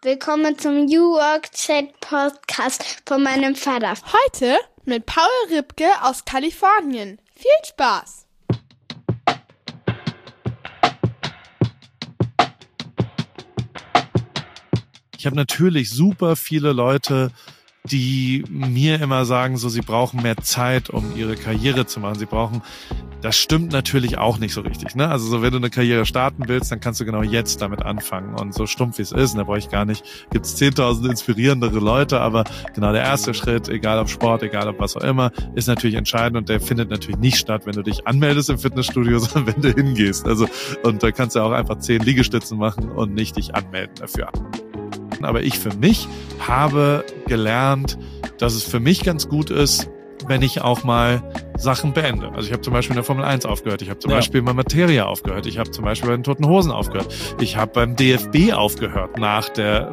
Willkommen zum New Work Chat Podcast von meinem Vater. Heute mit Paul Ripke aus Kalifornien. Viel Spaß! Ich habe natürlich super viele Leute, die mir immer sagen, so sie brauchen mehr Zeit, um ihre Karriere zu machen. Das stimmt natürlich auch nicht so richtig, ne? Also so, wenn du eine Karriere starten willst, dann kannst du genau jetzt damit anfangen. Und so stumpf wie es ist, und da brauche ich gar nicht, gibt's 10.000 inspirierendere Leute, aber genau der erste Schritt, egal ob Sport, egal ob was auch immer, ist natürlich entscheidend und der findet natürlich nicht statt, wenn du dich anmeldest im Fitnessstudio, sondern wenn du hingehst. Also, und da kannst du auch einfach 10 Liegestützen machen und nicht dich anmelden dafür. Aber ich für mich habe gelernt, dass es für mich ganz gut ist, wenn ich auch mal Sachen beende. Also ich habe zum Beispiel in der Formel 1 aufgehört, ich habe zum Beispiel bei Materia aufgehört, ich habe zum Beispiel bei den Toten Hosen aufgehört, ich habe beim DFB aufgehört nach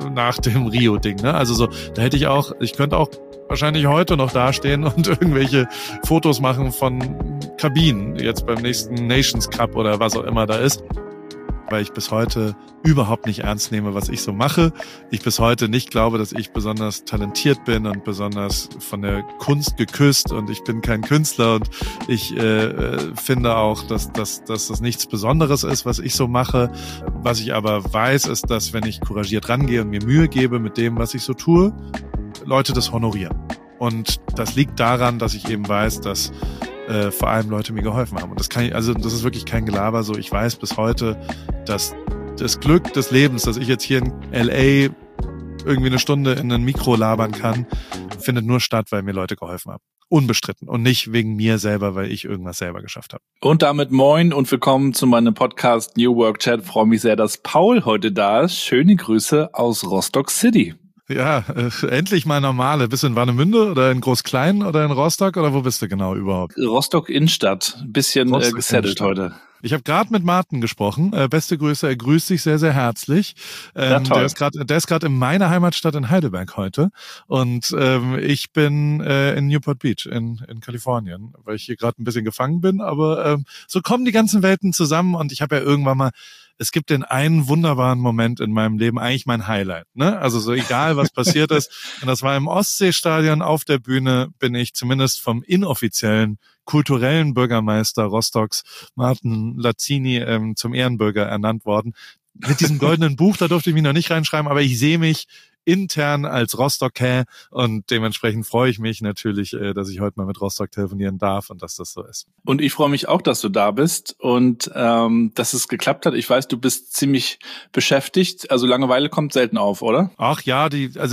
dem Rio-Ding. Ne? Also so, ich könnte auch wahrscheinlich heute noch dastehen und irgendwelche Fotos machen von Kabinen, jetzt beim nächsten Nations Cup oder was auch immer da ist, weil ich bis heute überhaupt nicht ernst nehme, was ich so mache. Ich bis heute nicht glaube, dass ich besonders talentiert bin und besonders von der Kunst geküsst und ich bin kein Künstler und ich finde auch, dass das nichts Besonderes ist, was ich so mache. Was ich aber weiß, ist, dass wenn ich couragiert rangehe und mir Mühe gebe mit dem, was ich so tue, Leute das honorieren. Und das liegt daran, dass ich eben weiß, dass vor allem Leute mir geholfen haben. Und das ist wirklich kein Gelaber. So, ich weiß bis heute, dass das Glück des Lebens, dass ich jetzt hier in LA irgendwie eine Stunde in ein Mikro labern kann, findet nur statt, weil mir Leute geholfen haben. Unbestritten. Und nicht wegen mir selber, weil ich irgendwas selber geschafft habe. Und damit moin und willkommen zu meinem Podcast New Work Chat. Freue mich sehr, dass Paul heute da ist. Schöne Grüße aus Rostock City. Ja, endlich mal normale. Bist du in Warnemünde oder in Groß-Klein oder in Rostock oder wo bist du genau überhaupt? Rostock Innenstadt. Ein bisschen gesettelt heute. Ich habe gerade mit Martin gesprochen. Beste Grüße, er grüßt dich sehr, sehr herzlich. Ja, toll. Der ist gerade in meiner Heimatstadt in Heidelberg heute. Und ich bin in Newport Beach in Kalifornien, weil ich hier gerade ein bisschen gefangen bin. Aber so kommen die ganzen Welten zusammen und ich habe ja irgendwann mal, es gibt den einen wunderbaren Moment in meinem Leben, eigentlich mein Highlight, ne? Also so egal, was passiert ist. Und das war im Ostseestadion auf der Bühne, bin ich zumindest vom inoffiziellen kulturellen Bürgermeister Rostocks, Martin Lazzini, zum Ehrenbürger ernannt worden. Mit diesem goldenen Buch, da durfte ich mich noch nicht reinschreiben, aber ich sehe mich intern als Rostocker und dementsprechend freue ich mich natürlich, dass ich heute mal mit Rostock telefonieren darf und dass das so ist. Und ich freue mich auch, dass du da bist und dass es geklappt hat. Ich weiß, du bist ziemlich beschäftigt, also Langeweile kommt selten auf, oder? Ach ja,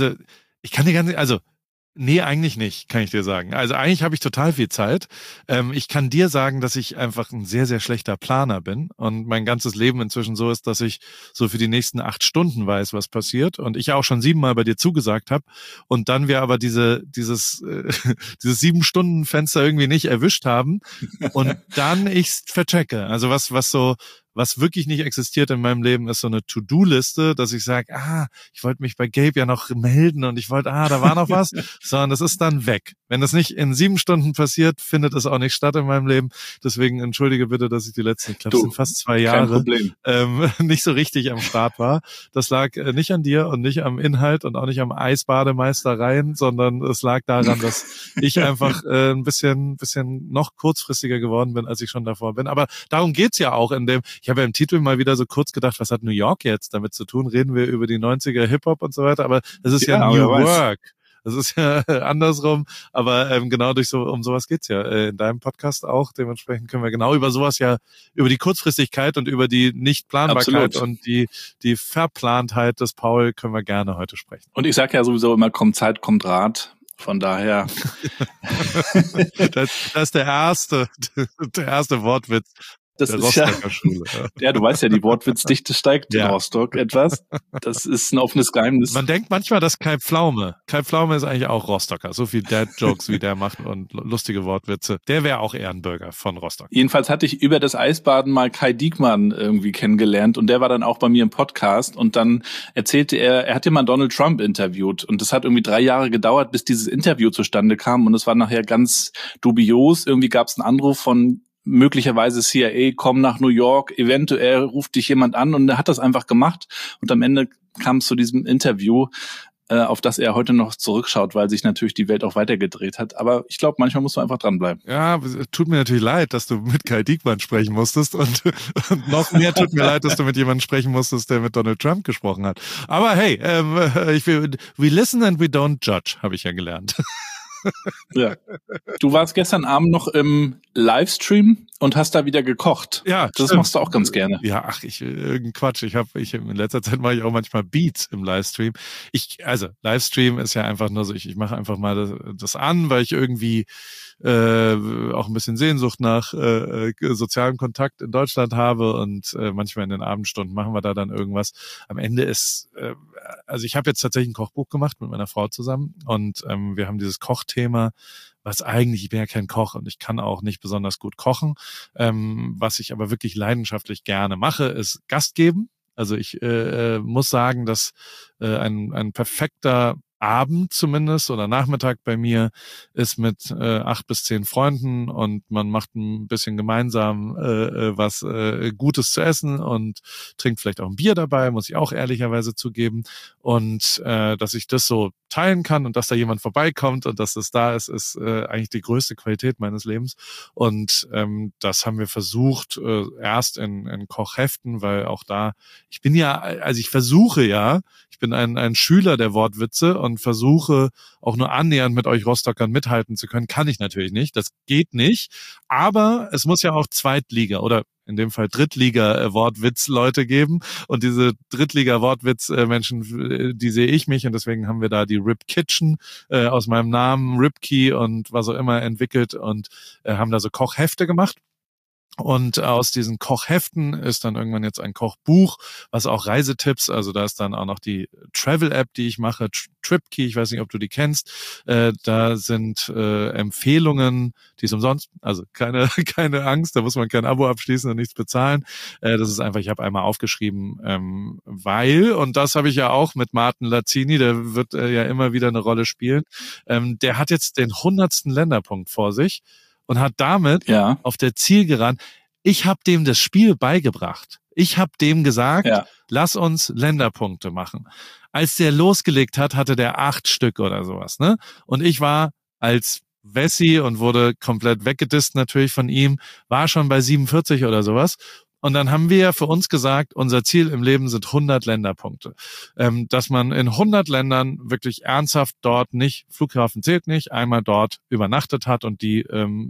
nee, eigentlich nicht, kann ich dir sagen. Also eigentlich habe ich total viel Zeit. Ich kann dir sagen, dass ich einfach ein sehr, sehr schlechter Planer bin und mein ganzes Leben inzwischen so ist, dass ich so für die nächsten 8 Stunden weiß, was passiert und ich ja auch schon 7-mal bei dir zugesagt habe und dann wir aber dieses 7-Stunden-Fenster irgendwie nicht erwischt haben und dann ich's verchecke. Also was wirklich nicht existiert in meinem Leben, ist so eine To-Do-Liste, dass ich sage, ich wollte mich bei Gabe ja noch melden und ich wollte, da war noch was, sondern das ist dann weg. Wenn das nicht in 7 Stunden passiert, findet es auch nicht statt in meinem Leben. Deswegen entschuldige bitte, dass ich die letzten, ich glaube, es sind fast 2 Jahre, nicht so richtig am Start war. Das lag nicht an dir und nicht am Inhalt und auch nicht am Eisbademeistereien, sondern es lag daran, dass ich einfach ein bisschen noch kurzfristiger geworden bin, als ich schon davor bin. Aber darum geht's ja auch ich habe ja im Titel mal wieder so kurz gedacht, was hat New York jetzt damit zu tun? Reden wir über die 90er Hip-Hop und so weiter, aber es ist ja New Work. Das ist ja andersrum, aber genau um sowas geht's ja in deinem Podcast auch. Dementsprechend können wir genau über sowas ja, über die Kurzfristigkeit und über die Nichtplanbarkeit und die Verplantheit des Paul können wir gerne heute sprechen. Und ich sage ja sowieso immer, kommt Zeit, kommt Rat. Von daher. Das ist der erste Wortwitz. Das ist Schule. Ja, du weißt ja, die Wortwitzdichte steigt in Rostock etwas. Das ist ein offenes Geheimnis. Man denkt manchmal, dass Kai Pflaume ist eigentlich auch Rostocker. So viel Dad-Jokes, wie der macht und lustige Wortwitze. Der wäre auch Ehrenbürger von Rostock. Jedenfalls hatte ich über das Eisbaden mal Kai Diekmann irgendwie kennengelernt und der war dann auch bei mir im Podcast und dann erzählte er hat ja mal Donald Trump interviewt und das hat irgendwie 3 Jahre gedauert, bis dieses Interview zustande kam und es war nachher ganz dubios. Irgendwie gab es einen Anruf von möglicherweise CIA, komm nach New York, eventuell ruft dich jemand an, und er hat das einfach gemacht, und am Ende kam es zu diesem Interview, auf das er heute noch zurückschaut, weil sich natürlich die Welt auch weitergedreht hat. Aber ich glaube, manchmal muss man einfach dranbleiben. Ja, tut mir natürlich leid, dass du mit Kai Diekmann sprechen musstest, und noch mehr tut mir leid, dass du mit jemandem sprechen musstest, der mit Donald Trump gesprochen hat. Aber hey, we listen and we don't judge, habe ich ja gelernt. Ja. Du warst gestern Abend noch im Livestream und hast da wieder gekocht. Ja, das stimmt. machst du auch ganz gerne. Ja, irgendein Quatsch. In letzter Zeit mache ich auch manchmal Beats im Livestream. Livestream ist ja einfach nur so, ich mache einfach mal das an, weil ich irgendwie auch ein bisschen Sehnsucht nach sozialem Kontakt in Deutschland habe, und manchmal in den Abendstunden machen wir da dann irgendwas. Am Ende ist, ich habe jetzt tatsächlich ein Kochbuch gemacht mit meiner Frau zusammen, und wir haben dieses Kochthema, was eigentlich, ich bin ja kein Koch und ich kann auch nicht besonders gut kochen. Was ich aber wirklich leidenschaftlich gerne mache, ist Gast geben. Also ich muss sagen, dass ein perfekter Abend zumindest oder Nachmittag bei mir ist mit 8 bis 10 Freunden, und man macht ein bisschen gemeinsam was Gutes zu essen und trinkt vielleicht auch ein Bier dabei, muss ich auch ehrlicherweise zugeben. Und dass ich das so teilen kann und dass da jemand vorbeikommt und dass das da ist, ist eigentlich die größte Qualität meines Lebens. Und das haben wir versucht, erst in Kochheften, weil auch da, ich bin ein Schüler der Wortwitze und versuche auch nur annähernd mit euch Rostockern mithalten zu können. Kann ich natürlich nicht, das geht nicht. Aber es muss ja auch Zweitliga oder in dem Fall Drittliga-Wortwitz-Leute geben. Und diese Drittliga-Wortwitz-Menschen, die sehe ich mich. Und deswegen haben wir da die Rip Kitchen aus meinem Namen, Ripkey und was auch immer entwickelt und haben da so Kochhefte gemacht. Und aus diesen Kochheften ist dann irgendwann jetzt ein Kochbuch, was auch Reisetipps, also da ist dann auch noch die Travel-App, die ich mache, TripKey, ich weiß nicht, ob du die kennst. Da sind Empfehlungen, die ist umsonst, also keine Angst, da muss man kein Abo abschließen und nichts bezahlen. Das ist einfach, ich habe einmal aufgeschrieben, weil, und das habe ich ja auch mit Martin Lazzini, der wird ja immer wieder eine Rolle spielen, der hat jetzt den 100. Länderpunkt vor sich. Und hat damit auf der Zielgeraden, ich habe dem das Spiel beigebracht. Ich habe dem gesagt, lass uns Länderpunkte machen. Als der losgelegt hat, hatte der 8 Stück oder sowas, ne? Und ich war als Wessi und wurde komplett weggedisst natürlich von ihm, war schon bei 47 oder sowas. Und dann haben wir für uns gesagt, unser Ziel im Leben sind 100 Länderpunkte. Dass man in 100 Ländern wirklich ernsthaft dort nicht, Flughafen zählt nicht, einmal dort übernachtet hat, und die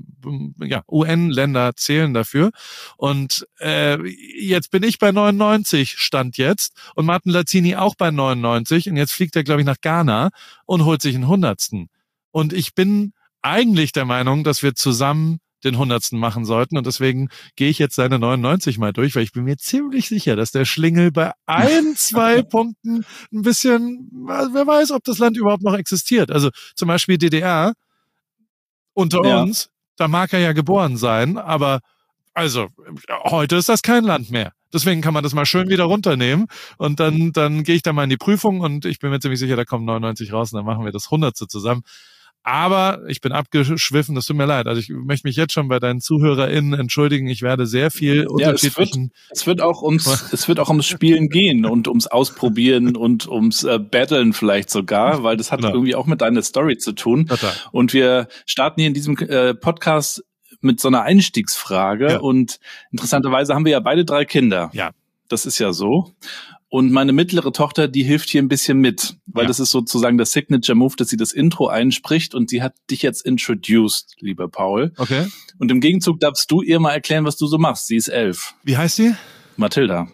UN-Länder zählen dafür. Und jetzt bin ich bei 99, Stand jetzt, und Martin Lazzini auch bei 99, und jetzt fliegt er, glaube ich, nach Ghana und holt sich einen 100. Und ich bin eigentlich der Meinung, dass wir zusammen den 100. machen sollten, und deswegen gehe ich jetzt seine 99 mal durch, weil ich bin mir ziemlich sicher, dass der Schlingel bei 2 Punkten ein bisschen, wer weiß, ob das Land überhaupt noch existiert. Also zum Beispiel DDR unter uns, da mag er ja geboren sein, aber also heute ist das kein Land mehr. Deswegen kann man das mal schön wieder runternehmen, und dann gehe ich da mal in die Prüfung, und ich bin mir ziemlich sicher, da kommen 99 raus, und dann machen wir das 100. zusammen. Aber ich bin abgeschwiffen, das tut mir leid. Also ich möchte mich jetzt schon bei deinen ZuhörerInnen entschuldigen. Ich werde sehr viel unterschiedlichen... Es wird auch ums Spielen gehen und ums Ausprobieren und ums Battlen vielleicht sogar, weil das hat irgendwie auch mit deiner Story zu tun. Total. Und wir starten hier in diesem Podcast mit so einer Einstiegsfrage. Und interessanterweise haben wir ja beide 3 Kinder. Ja. Das ist ja so. Und meine mittlere Tochter, die hilft hier ein bisschen mit, weil das ist sozusagen der Signature-Move, dass sie das Intro einspricht, und sie hat dich jetzt introduced, lieber Paul. Okay. Und im Gegenzug darfst du ihr mal erklären, was du so machst. Sie ist 11. Wie heißt sie? Mathilda,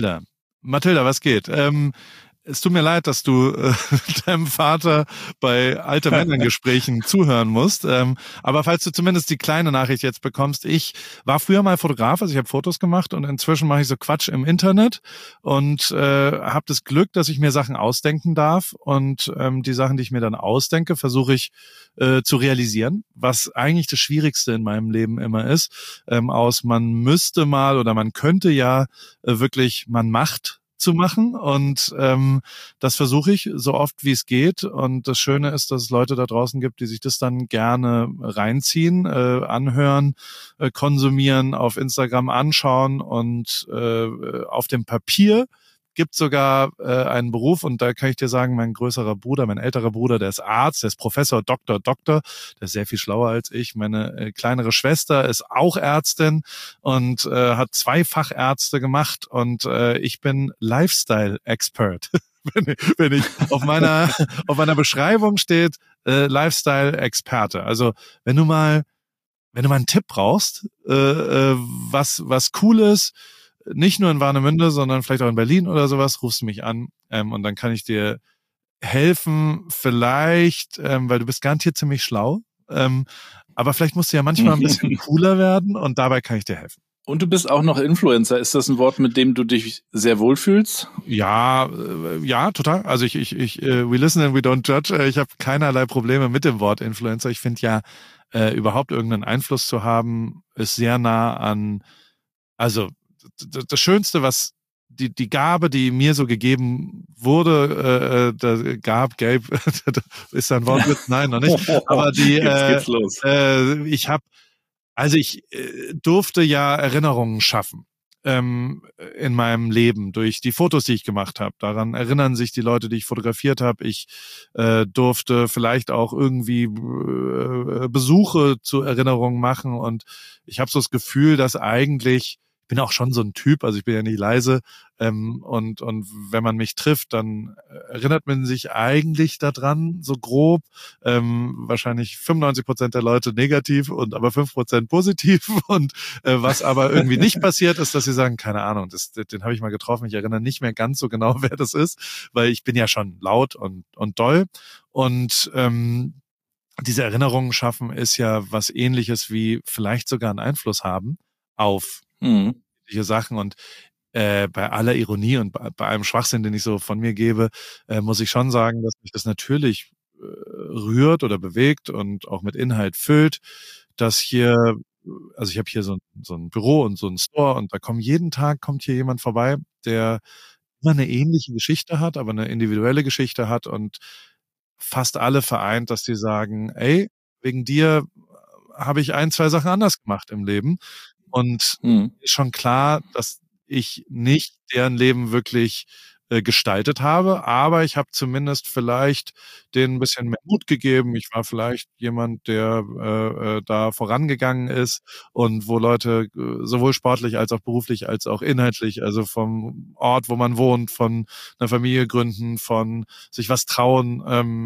was geht? Es tut mir leid, dass du deinem Vater bei alte Männern-Gesprächen zuhören musst. Aber falls du zumindest die kleine Nachricht jetzt bekommst, ich war früher mal Fotograf, also ich habe Fotos gemacht, und inzwischen mache ich so Quatsch im Internet und habe das Glück, dass ich mir Sachen ausdenken darf. Und die Sachen, die ich mir dann ausdenke, versuche ich zu realisieren, was eigentlich das Schwierigste in meinem Leben immer ist. Man müsste mal oder man könnte ja wirklich, man macht zu machen und das versuche ich so oft wie es geht und das Schöne ist, dass es Leute da draußen gibt, die sich das dann gerne reinziehen, anhören, konsumieren, auf Instagram anschauen und auf dem Papier gibt sogar einen Beruf und da kann ich dir sagen, mein älterer Bruder, der ist Arzt, der ist Professor, Doktor, der ist sehr viel schlauer als ich. Meine kleinere Schwester ist auch Ärztin und hat 2 Fachärzte gemacht und ich bin Lifestyle-Expert. wenn ich auf meiner Beschreibung steht Lifestyle-Experte. Also wenn du mal einen Tipp brauchst, was Cooles, nicht nur in Warnemünde, sondern vielleicht auch in Berlin oder sowas, rufst du mich an und dann kann ich dir helfen, vielleicht, weil du bist garantiert ziemlich schlau, aber vielleicht musst du ja manchmal ein bisschen cooler werden und dabei kann ich dir helfen. Und du bist auch noch Influencer. Ist das ein Wort, mit dem du dich sehr wohlfühlst? Ja, total. Also we listen and we don't judge. Ich habe keinerlei Probleme mit dem Wort Influencer. Ich finde ja, überhaupt irgendeinen Einfluss zu haben, ist sehr nah an, also das Schönste, was die Gabe, die mir so gegeben wurde, Gabe, ist da ein Wortwitz? Nein, noch nicht. Aber geht's los. Ich durfte ja Erinnerungen schaffen in meinem Leben durch die Fotos, die ich gemacht habe. Daran erinnern sich die Leute, die ich fotografiert habe. Ich durfte vielleicht auch irgendwie Besuche zur Erinnerung machen und ich habe so das Gefühl, dass eigentlich ich bin auch schon so ein Typ, also ich bin ja nicht leise und wenn man mich trifft, dann erinnert man sich eigentlich daran, so grob, wahrscheinlich 95% der Leute negativ und aber 5% positiv und was aber irgendwie nicht passiert ist, dass sie sagen, keine Ahnung, den habe ich mal getroffen, ich erinnere nicht mehr ganz so genau, wer das ist, weil ich bin ja schon laut und doll und diese Erinnerungen schaffen ist ja was Ähnliches wie vielleicht sogar einen Einfluss haben auf diese Sachen und bei aller Ironie und bei allem Schwachsinn, den ich so von mir gebe, muss ich schon sagen, dass mich das natürlich rührt oder bewegt und auch mit Inhalt füllt, dass hier, also ich habe hier so ein Büro und so einen Store und da jeden Tag kommt hier jemand vorbei, der immer eine ähnliche Geschichte hat, aber eine individuelle Geschichte hat und fast alle vereint, dass die sagen, ey, wegen dir habe ich 1, 2 Sachen anders gemacht im Leben. Und ist schon klar, dass ich nicht deren Leben wirklich gestaltet habe, aber ich habe zumindest vielleicht denen ein bisschen mehr Mut gegeben. Ich war vielleicht jemand, der da vorangegangen ist und wo Leute sowohl sportlich als auch beruflich als auch inhaltlich, also vom Ort, wo man wohnt, von einer Familie gründen, von sich was trauen,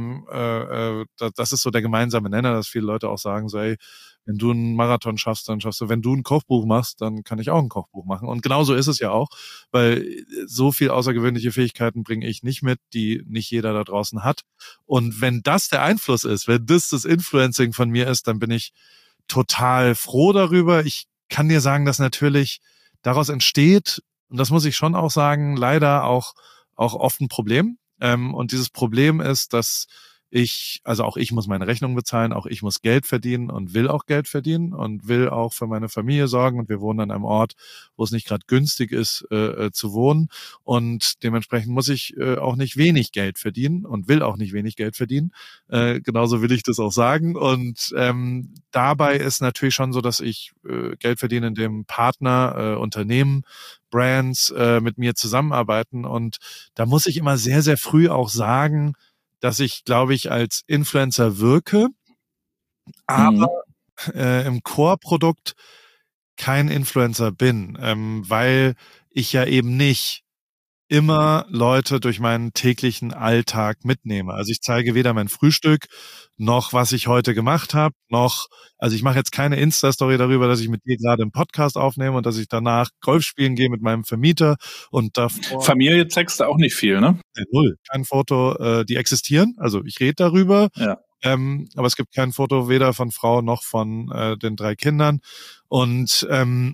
das ist so der gemeinsame Nenner, dass viele Leute auch sagen, so ey, wenn du einen Marathon schaffst, dann schaffst du. Wenn du ein Kochbuch machst, dann kann ich auch ein Kochbuch machen. Und genau so ist es ja auch, weil so viel außergewöhnliche Fähigkeiten bringe ich nicht mit, die nicht jeder da draußen hat. Und wenn das der Einfluss ist, wenn das Influencing von mir ist, dann bin ich total froh darüber. Ich kann dir sagen, dass natürlich daraus entsteht, und das muss ich schon auch sagen, leider auch oft ein Problem. Und dieses Problem ist, dass auch ich muss meine Rechnung bezahlen, auch ich muss Geld verdienen und will auch Geld verdienen und will auch für meine Familie sorgen und wir wohnen an einem Ort, wo es nicht gerade günstig ist, zu wohnen und dementsprechend muss ich auch nicht wenig Geld verdienen und will auch nicht wenig Geld verdienen. Genauso will ich das auch sagen und dabei ist natürlich schon so, dass ich Geld verdiene, indem Partner, Unternehmen, Brands mit mir zusammenarbeiten und da muss ich immer sehr, sehr früh auch sagen, dass ich, glaube ich, als Influencer wirke, aber im Core-Produkt kein Influencer bin, weil ich ja eben nicht immer Leute durch meinen täglichen Alltag mitnehme. Also ich zeige weder mein Frühstück noch was ich heute gemacht habe, also ich mache jetzt keine Insta-Story darüber, dass ich mit dir gerade einen Podcast aufnehme und dass ich danach Golf spielen gehe mit meinem Vermieter und davor... Familie zeigst du auch nicht viel, ne? Null. Kein Foto, die existieren, also ich rede darüber, ja. Aber es gibt kein Foto weder von Frau noch von den 3 Kindern und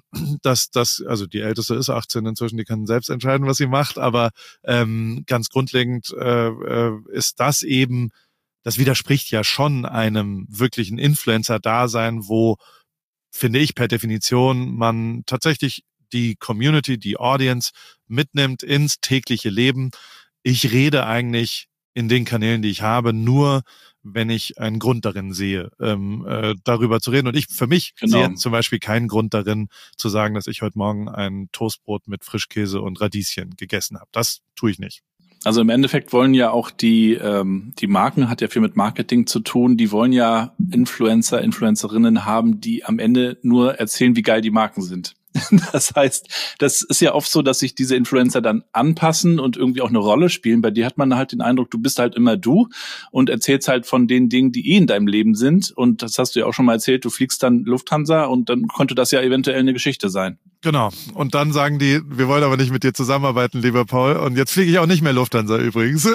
also die Älteste ist 18 inzwischen, die kann selbst entscheiden, was sie macht, aber ganz grundlegend ist das eben, das widerspricht ja schon einem wirklichen Influencer-Dasein, wo, finde ich, per Definition man tatsächlich die Community, die Audience mitnimmt ins tägliche Leben. Ich rede eigentlich in den Kanälen, die ich habe, nur wenn ich einen Grund darin sehe, darüber zu reden. Und ich für mich sehe zum Beispiel keinen Grund darin, zu sagen, dass ich heute Morgen ein Toastbrot mit Frischkäse und Radieschen gegessen habe. Das tue ich nicht. Also im Endeffekt wollen ja auch die Marken, hat ja viel mit Marketing zu tun, die wollen ja Influencer, Influencerinnen haben, die am Ende nur erzählen, wie geil die Marken sind. Das heißt, das ist ja oft so, dass sich diese Influencer dann anpassen und irgendwie auch eine Rolle spielen. Bei dir hat man halt den Eindruck, du bist halt immer du und erzählst halt von den Dingen, die in deinem Leben sind. Und das hast du ja auch schon mal erzählt, du fliegst dann Lufthansa und dann könnte das ja eventuell eine Geschichte sein. Genau. Und dann sagen die, wir wollen aber nicht mit dir zusammenarbeiten, lieber Paul. Und jetzt fliege ich auch nicht mehr Lufthansa übrigens.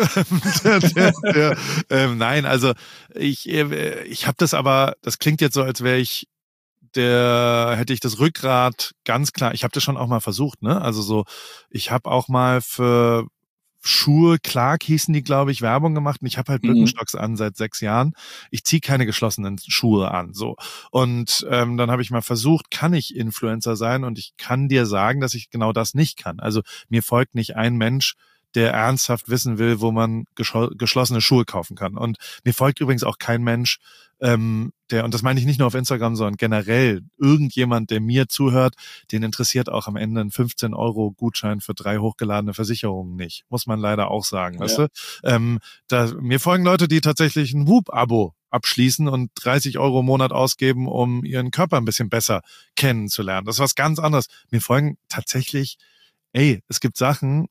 Nein, also ich habe das aber, das klingt jetzt so, als wäre ich hätte ich das Rückgrat ganz klar, ich habe das schon auch mal versucht, ne? Also so, ich habe auch mal für Schuhe, Clark hießen die, glaube ich, Werbung gemacht und ich habe halt Birkenstocks an seit 6 Jahren. Ich ziehe keine geschlossenen Schuhe an, so. Und dann habe ich mal versucht, kann ich Influencer sein? Und ich kann dir sagen, dass ich genau das nicht kann. Also mir folgt nicht ein Mensch, der ernsthaft wissen will, wo man geschlossene Schuhe kaufen kann. Und mir folgt übrigens auch kein Mensch, und das meine ich nicht nur auf Instagram, sondern generell irgendjemand, der mir zuhört, den interessiert auch am Ende ein 15-Euro-Gutschein für 3 hochgeladene Versicherungen nicht. Muss man leider auch sagen, weißt du? Mir folgen Leute, die tatsächlich ein Whoop-Abo abschließen und 30 Euro im Monat ausgeben, um ihren Körper ein bisschen besser kennenzulernen. Das ist was ganz anderes. Mir folgen tatsächlich, es gibt Sachen,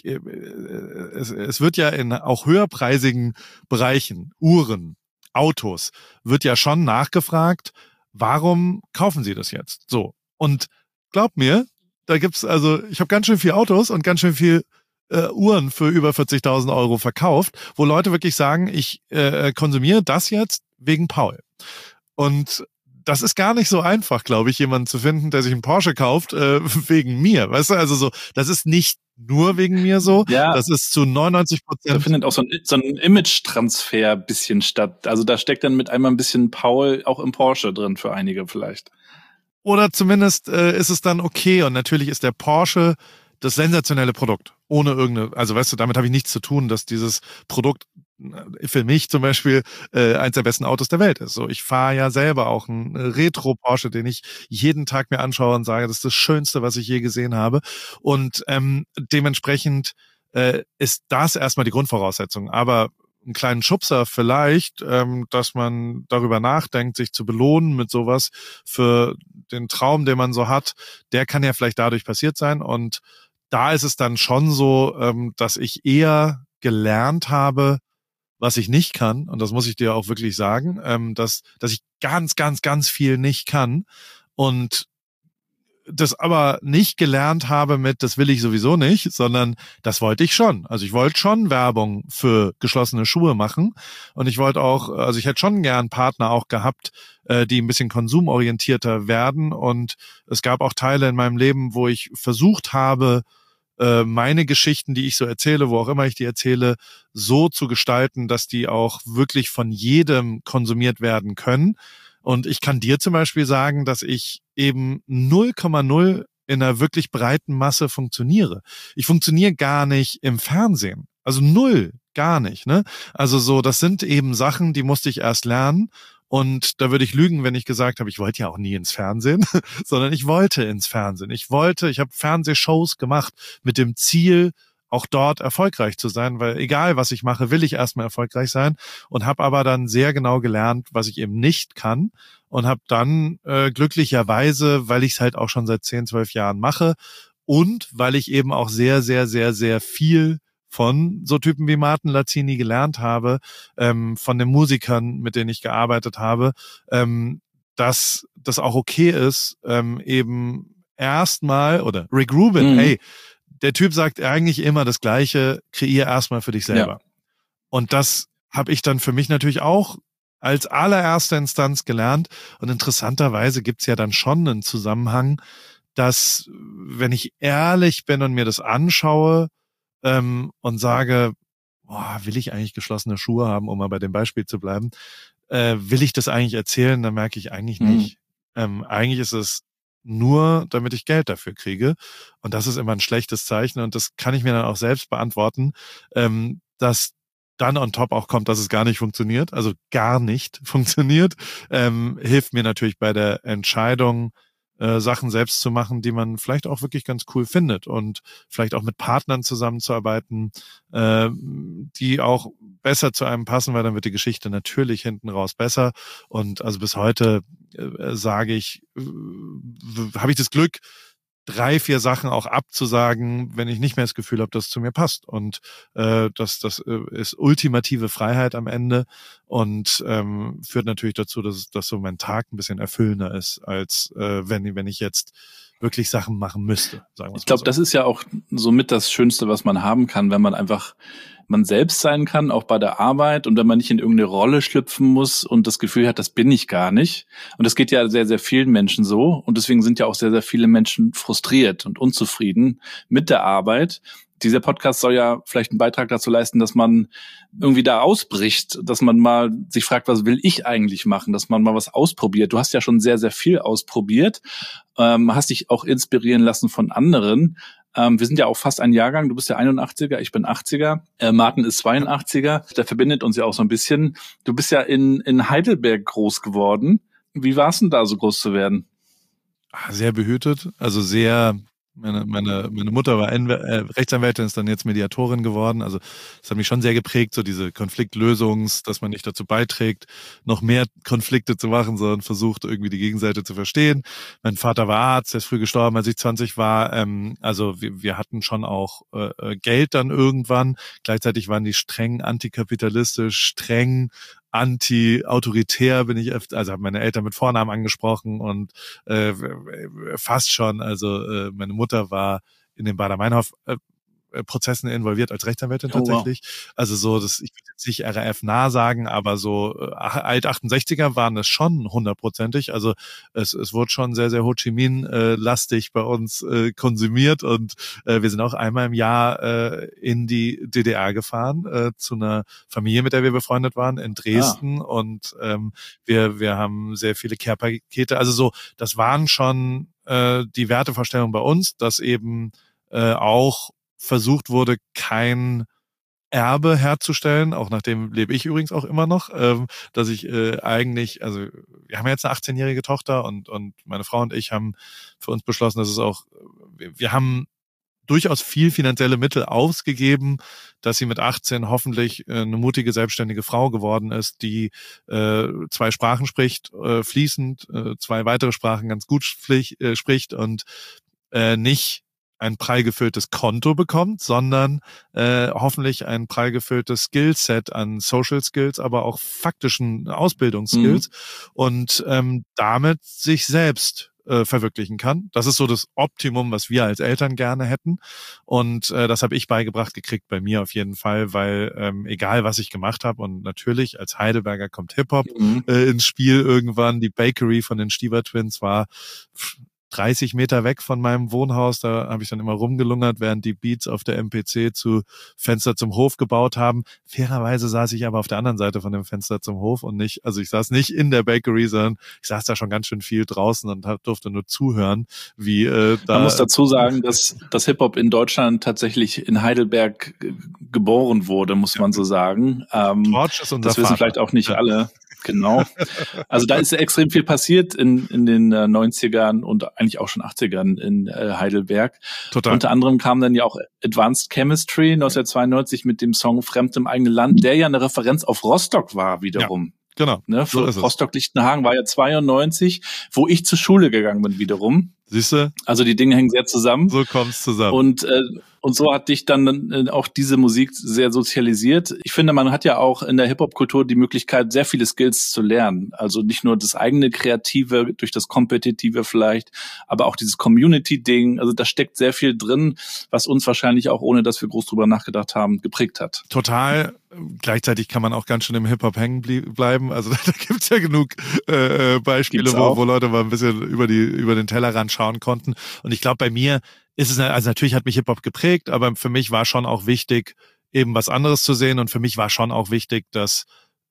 es wird ja in auch höherpreisigen Bereichen, Uhren, Autos, wird ja schon nachgefragt, warum kaufen Sie das jetzt? So. Und glaub mir, da gibt's also, ich habe ganz schön viel Autos und ganz schön viel Uhren für über 40.000 Euro verkauft, wo Leute wirklich sagen, ich konsumiere das jetzt wegen Paul. Und das ist gar nicht so einfach, glaube ich, jemanden zu finden, der sich einen Porsche kauft wegen mir. Weißt du, also so, das ist nicht nur wegen mir so. Ja. Das ist zu 99%. Da findet auch so ein Image-Transfer ein bisschen statt. Also da steckt dann mit einmal ein bisschen Paul auch im Porsche drin für einige vielleicht. Oder zumindest ist es dann okay. Und natürlich ist der Porsche das sensationelle Produkt. Ohne also weißt du, damit habe ich nichts zu tun, dass dieses Produkt für mich zum Beispiel eins der besten Autos der Welt ist. So, ich fahre ja selber auch einen Retro-Porsche, den ich jeden Tag mir anschaue und sage, das ist das Schönste, was ich je gesehen habe. Und dementsprechend ist das erstmal die Grundvoraussetzung. Aber einen kleinen Schubser vielleicht, dass man darüber nachdenkt, sich zu belohnen mit sowas für den Traum, den man so hat, der kann ja vielleicht dadurch passiert sein. Und da ist es dann schon so, dass ich eher gelernt habe, was ich nicht kann, und das muss ich dir auch wirklich sagen, dass ich ganz, ganz, ganz viel nicht kann und das aber nicht gelernt habe mit, das will ich sowieso nicht, sondern das wollte ich schon. Also ich wollte schon Werbung für geschlossene Schuhe machen und ich wollte auch, also ich hätte schon gern Partner auch gehabt, die ein bisschen konsumorientierter werden, und es gab auch Teile in meinem Leben, wo ich versucht habe, meine Geschichten, die ich so erzähle, wo auch immer ich die erzähle, so zu gestalten, dass die auch wirklich von jedem konsumiert werden können. Und ich kann dir zum Beispiel sagen, dass ich eben 0,0 in einer wirklich breiten Masse funktioniere. Ich funktioniere gar nicht im Fernsehen. Also 0, gar nicht, ne? Also so, das sind eben Sachen, die musste ich erst lernen. Und da würde ich lügen, wenn ich gesagt habe, ich wollte ja auch nie ins Fernsehen, sondern ich wollte ins Fernsehen. Ich habe Fernsehshows gemacht mit dem Ziel, auch dort erfolgreich zu sein, weil egal, was ich mache, will ich erstmal erfolgreich sein, und habe aber dann sehr genau gelernt, was ich eben nicht kann, und habe dann glücklicherweise, weil ich es halt auch schon seit 10, 12 Jahren mache und weil ich eben auch sehr, sehr, sehr, sehr viel von so Typen wie Martin Lazzini gelernt habe, von den Musikern, mit denen ich gearbeitet habe, dass das auch okay ist, eben erstmal, oder Rick Rubin, der Typ sagt eigentlich immer das Gleiche, kreier erstmal für dich selber. Ja. Und das habe ich dann für mich natürlich auch als allererste Instanz gelernt. Und interessanterweise gibt's ja dann schon einen Zusammenhang, dass, wenn ich ehrlich bin und mir das anschaue, und sage, will ich eigentlich geschlossene Schuhe haben, um mal bei dem Beispiel zu bleiben, will ich das eigentlich erzählen, dann merke ich eigentlich nicht. Eigentlich ist es nur damit ich Geld dafür kriege. Und das ist immer ein schlechtes Zeichen und das kann ich mir dann auch selbst beantworten, dass dann on top auch kommt, dass es gar nicht funktioniert, also gar nicht funktioniert, hilft mir natürlich bei der Entscheidung, Sachen selbst zu machen, die man vielleicht auch wirklich ganz cool findet und vielleicht auch mit Partnern zusammenzuarbeiten, die auch besser zu einem passen, weil dann wird die Geschichte natürlich hinten raus besser. Und also bis heute sage ich, habe ich das Glück, 3, 4 Sachen auch abzusagen, wenn ich nicht mehr das Gefühl habe, dass es zu mir passt. Und das ist ultimative Freiheit am Ende und führt natürlich dazu, dass so mein Tag ein bisschen erfüllender ist, als wenn ich jetzt wirklich Sachen machen müsste. Sagen wir Ich glaube, so. das ist ja auch somit das Schönste, was man haben kann, wenn man einfach man selbst sein kann, auch bei der Arbeit und wenn man nicht in irgendeine Rolle schlüpfen muss und das Gefühl hat, das bin ich gar nicht. Und das geht ja sehr, sehr vielen Menschen so und deswegen sind ja auch sehr, sehr viele Menschen frustriert und unzufrieden mit der Arbeit. Dieser Podcast soll ja vielleicht einen Beitrag dazu leisten, dass man irgendwie da ausbricht, dass man mal sich fragt, was will ich eigentlich machen, dass man mal was ausprobiert. Du hast ja schon sehr, sehr viel ausprobiert, hast dich auch inspirieren lassen von anderen. Wir sind ja auch fast ein Jahrgang, du bist ja 81er, ich bin 80er, Martin ist 82er, der verbindet uns ja auch so ein bisschen. Du bist ja in Heidelberg groß geworden. Wie war es denn da, so groß zu werden? Sehr behütet, also sehr. Meine Mutter war Rechtsanwältin, ist dann jetzt Mediatorin geworden. Also das hat mich schon sehr geprägt, so diese Konfliktlösungs, dass man nicht dazu beiträgt, noch mehr Konflikte zu machen, sondern versucht irgendwie die Gegenseite zu verstehen. Mein Vater war Arzt, der ist früh gestorben, als ich 20 war. Also wir hatten schon auch Geld dann irgendwann. Gleichzeitig waren die streng antikapitalistisch, streng anti-autoritär bin ich öfter, also habe meine Eltern mit Vornamen angesprochen und fast schon, also meine Mutter war in den Baader-Meinhof Prozessen involviert als Rechtsanwältin tatsächlich. Oh, wow. Also so, ich würde jetzt nicht RAF nah sagen, aber so Alt-68er waren das schon 100%. Also es wurde schon sehr, sehr Ho Chi Minh-lastig bei uns konsumiert und wir sind auch einmal im Jahr in die DDR gefahren, zu einer Familie, mit der wir befreundet waren, in Dresden und wir haben sehr viele Care-Pakete. Also so, das waren schon die Wertevorstellungen bei uns, dass eben auch versucht wurde, kein Erbe herzustellen, auch nachdem lebe ich übrigens auch immer noch, dass ich eigentlich, also wir haben jetzt eine 18-jährige Tochter und meine Frau und ich haben für uns beschlossen, dass es auch, wir haben durchaus viel finanzielle Mittel ausgegeben, dass sie mit 18 hoffentlich eine mutige, selbstständige Frau geworden ist, die 2 Sprachen spricht, fließend, 2 weitere Sprachen ganz gut spricht und nicht ein prall gefülltes Konto bekommt, sondern hoffentlich ein prall gefülltes Skillset an Social Skills, aber auch faktischen Ausbildungsskills und damit sich selbst verwirklichen kann. Das ist so das Optimum, was wir als Eltern gerne hätten und das habe ich beigebracht gekriegt bei mir auf jeden Fall, weil egal was ich gemacht habe und natürlich als Heidelberger kommt Hip-Hop ins Spiel irgendwann. Die Bakery von den Stieber Twins war 30 Meter weg von meinem Wohnhaus, da habe ich dann immer rumgelungert, während die Beats auf der MPC zu Fenster zum Hof gebaut haben. Fairerweise saß ich aber auf der anderen Seite von dem Fenster zum Hof und nicht, also ich saß nicht in der Bakery, sondern ich saß da schon ganz schön viel draußen und durfte nur zuhören, wie da... Man muss dazu sagen, dass das Hip-Hop in Deutschland tatsächlich in Heidelberg geboren wurde, muss man so sagen. Torch ist unser das wissen Vater. Vielleicht auch nicht alle. Genau. Also da ist extrem viel passiert in den 90ern und eigentlich auch schon 80ern in Heidelberg. Total. Unter anderem kam dann ja auch Advanced Chemistry 1992 mit dem Song Fremd im eigenen Land, der ja eine Referenz auf Rostock war wiederum. Ja, genau. Ne? So ist es. Rostock-Lichtenhagen war ja 92, wo ich zur Schule gegangen bin wiederum. Siehst du? Also die Dinge hängen sehr zusammen. So kommt's zusammen. Und so hat dich dann auch diese Musik sehr sozialisiert. Ich finde, man hat ja auch in der Hip-Hop-Kultur die Möglichkeit, sehr viele Skills zu lernen. Also nicht nur das eigene Kreative, durch das Kompetitive vielleicht, aber auch dieses Community-Ding. Also da steckt sehr viel drin, was uns wahrscheinlich auch, ohne dass wir groß drüber nachgedacht haben, geprägt hat. Total. Gleichzeitig kann man auch ganz schön im Hip-Hop hängen bleiben. Also da gibt's ja genug Beispiele, wo Leute mal ein bisschen über den Tellerrand schauen konnten. Und ich glaube, bei mir ist es, also natürlich hat mich Hip-Hop geprägt, aber für mich war schon auch wichtig, eben was anderes zu sehen. Und für mich war schon auch wichtig, dass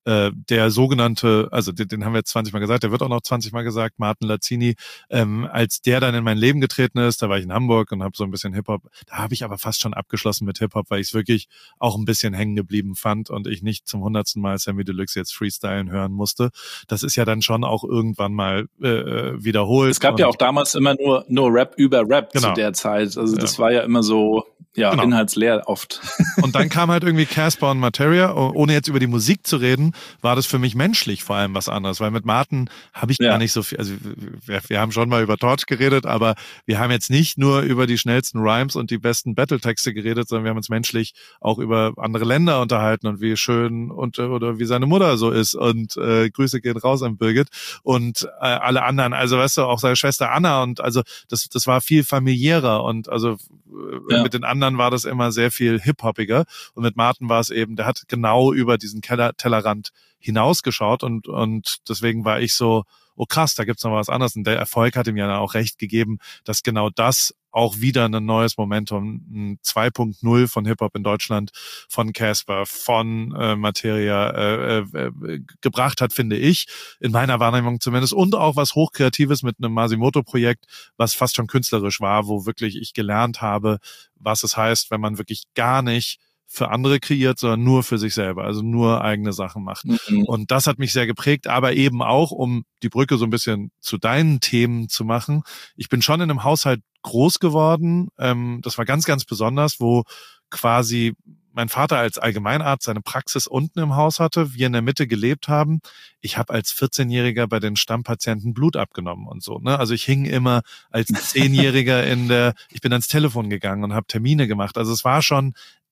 der sogenannte, also den haben wir jetzt 20 Mal gesagt, der wird auch noch 20 Mal gesagt, Martin Lazzini, als der dann in mein Leben getreten ist, da war ich in Hamburg und habe so ein bisschen Hip-Hop, da habe ich aber fast schon abgeschlossen mit Hip-Hop, weil ich es wirklich auch ein bisschen hängen geblieben fand und ich nicht zum 100. Mal Sammy Deluxe jetzt freestylen hören musste. Das ist ja dann schon auch irgendwann mal wiederholt. Es gab ja auch damals immer nur Rap über Rap genau. zu der Zeit, also das war ja immer so, genau. Inhaltsleer oft. Und dann kam halt irgendwie Casper und Materia, ohne jetzt über die Musik zu reden, war das für mich menschlich vor allem was anderes, weil mit Martin habe ich gar nicht so viel, also wir haben schon mal über Torch geredet, aber wir haben jetzt nicht nur über die schnellsten Rhymes und die besten Battle-Texte geredet, sondern wir haben uns menschlich auch über andere Länder unterhalten und wie schön und oder wie seine Mutter so ist und Grüße gehen raus an Birgit und alle anderen, also weißt du, auch seine Schwester Anna und also das war viel familiärer und also mit den anderen war das immer sehr viel hip-hoppiger und mit Martin war es eben, der hat genau über diesen Tellerrand hinausgeschaut und deswegen war ich so, oh krass, da gibt's noch was anderes und der Erfolg hat ihm ja auch recht gegeben, dass genau das auch wieder ein neues Momentum, ein 2.0 von Hip-Hop in Deutschland, von Casper, von Materia gebracht hat, finde ich, in meiner Wahrnehmung zumindest und auch was Hochkreatives mit einem Masimoto-Projekt, was fast schon künstlerisch war, wo wirklich ich gelernt habe, was es heißt, wenn man wirklich gar nicht für andere kreiert, sondern nur für sich selber, also nur eigene Sachen macht. Und das hat mich sehr geprägt, aber eben auch, um die Brücke so ein bisschen zu deinen Themen zu machen. Ich bin schon in einem Haushalt groß geworden, das war ganz, ganz besonders, wo quasi mein Vater als Allgemeinarzt seine Praxis unten im Haus hatte, wir in der Mitte gelebt haben. Ich habe als 14-Jähriger bei den Stammpatienten Blut abgenommen und so. Ne? Also ich hing immer als 10-Jähriger ich bin ans Telefon gegangen und habe Termine gemacht. Also es war schon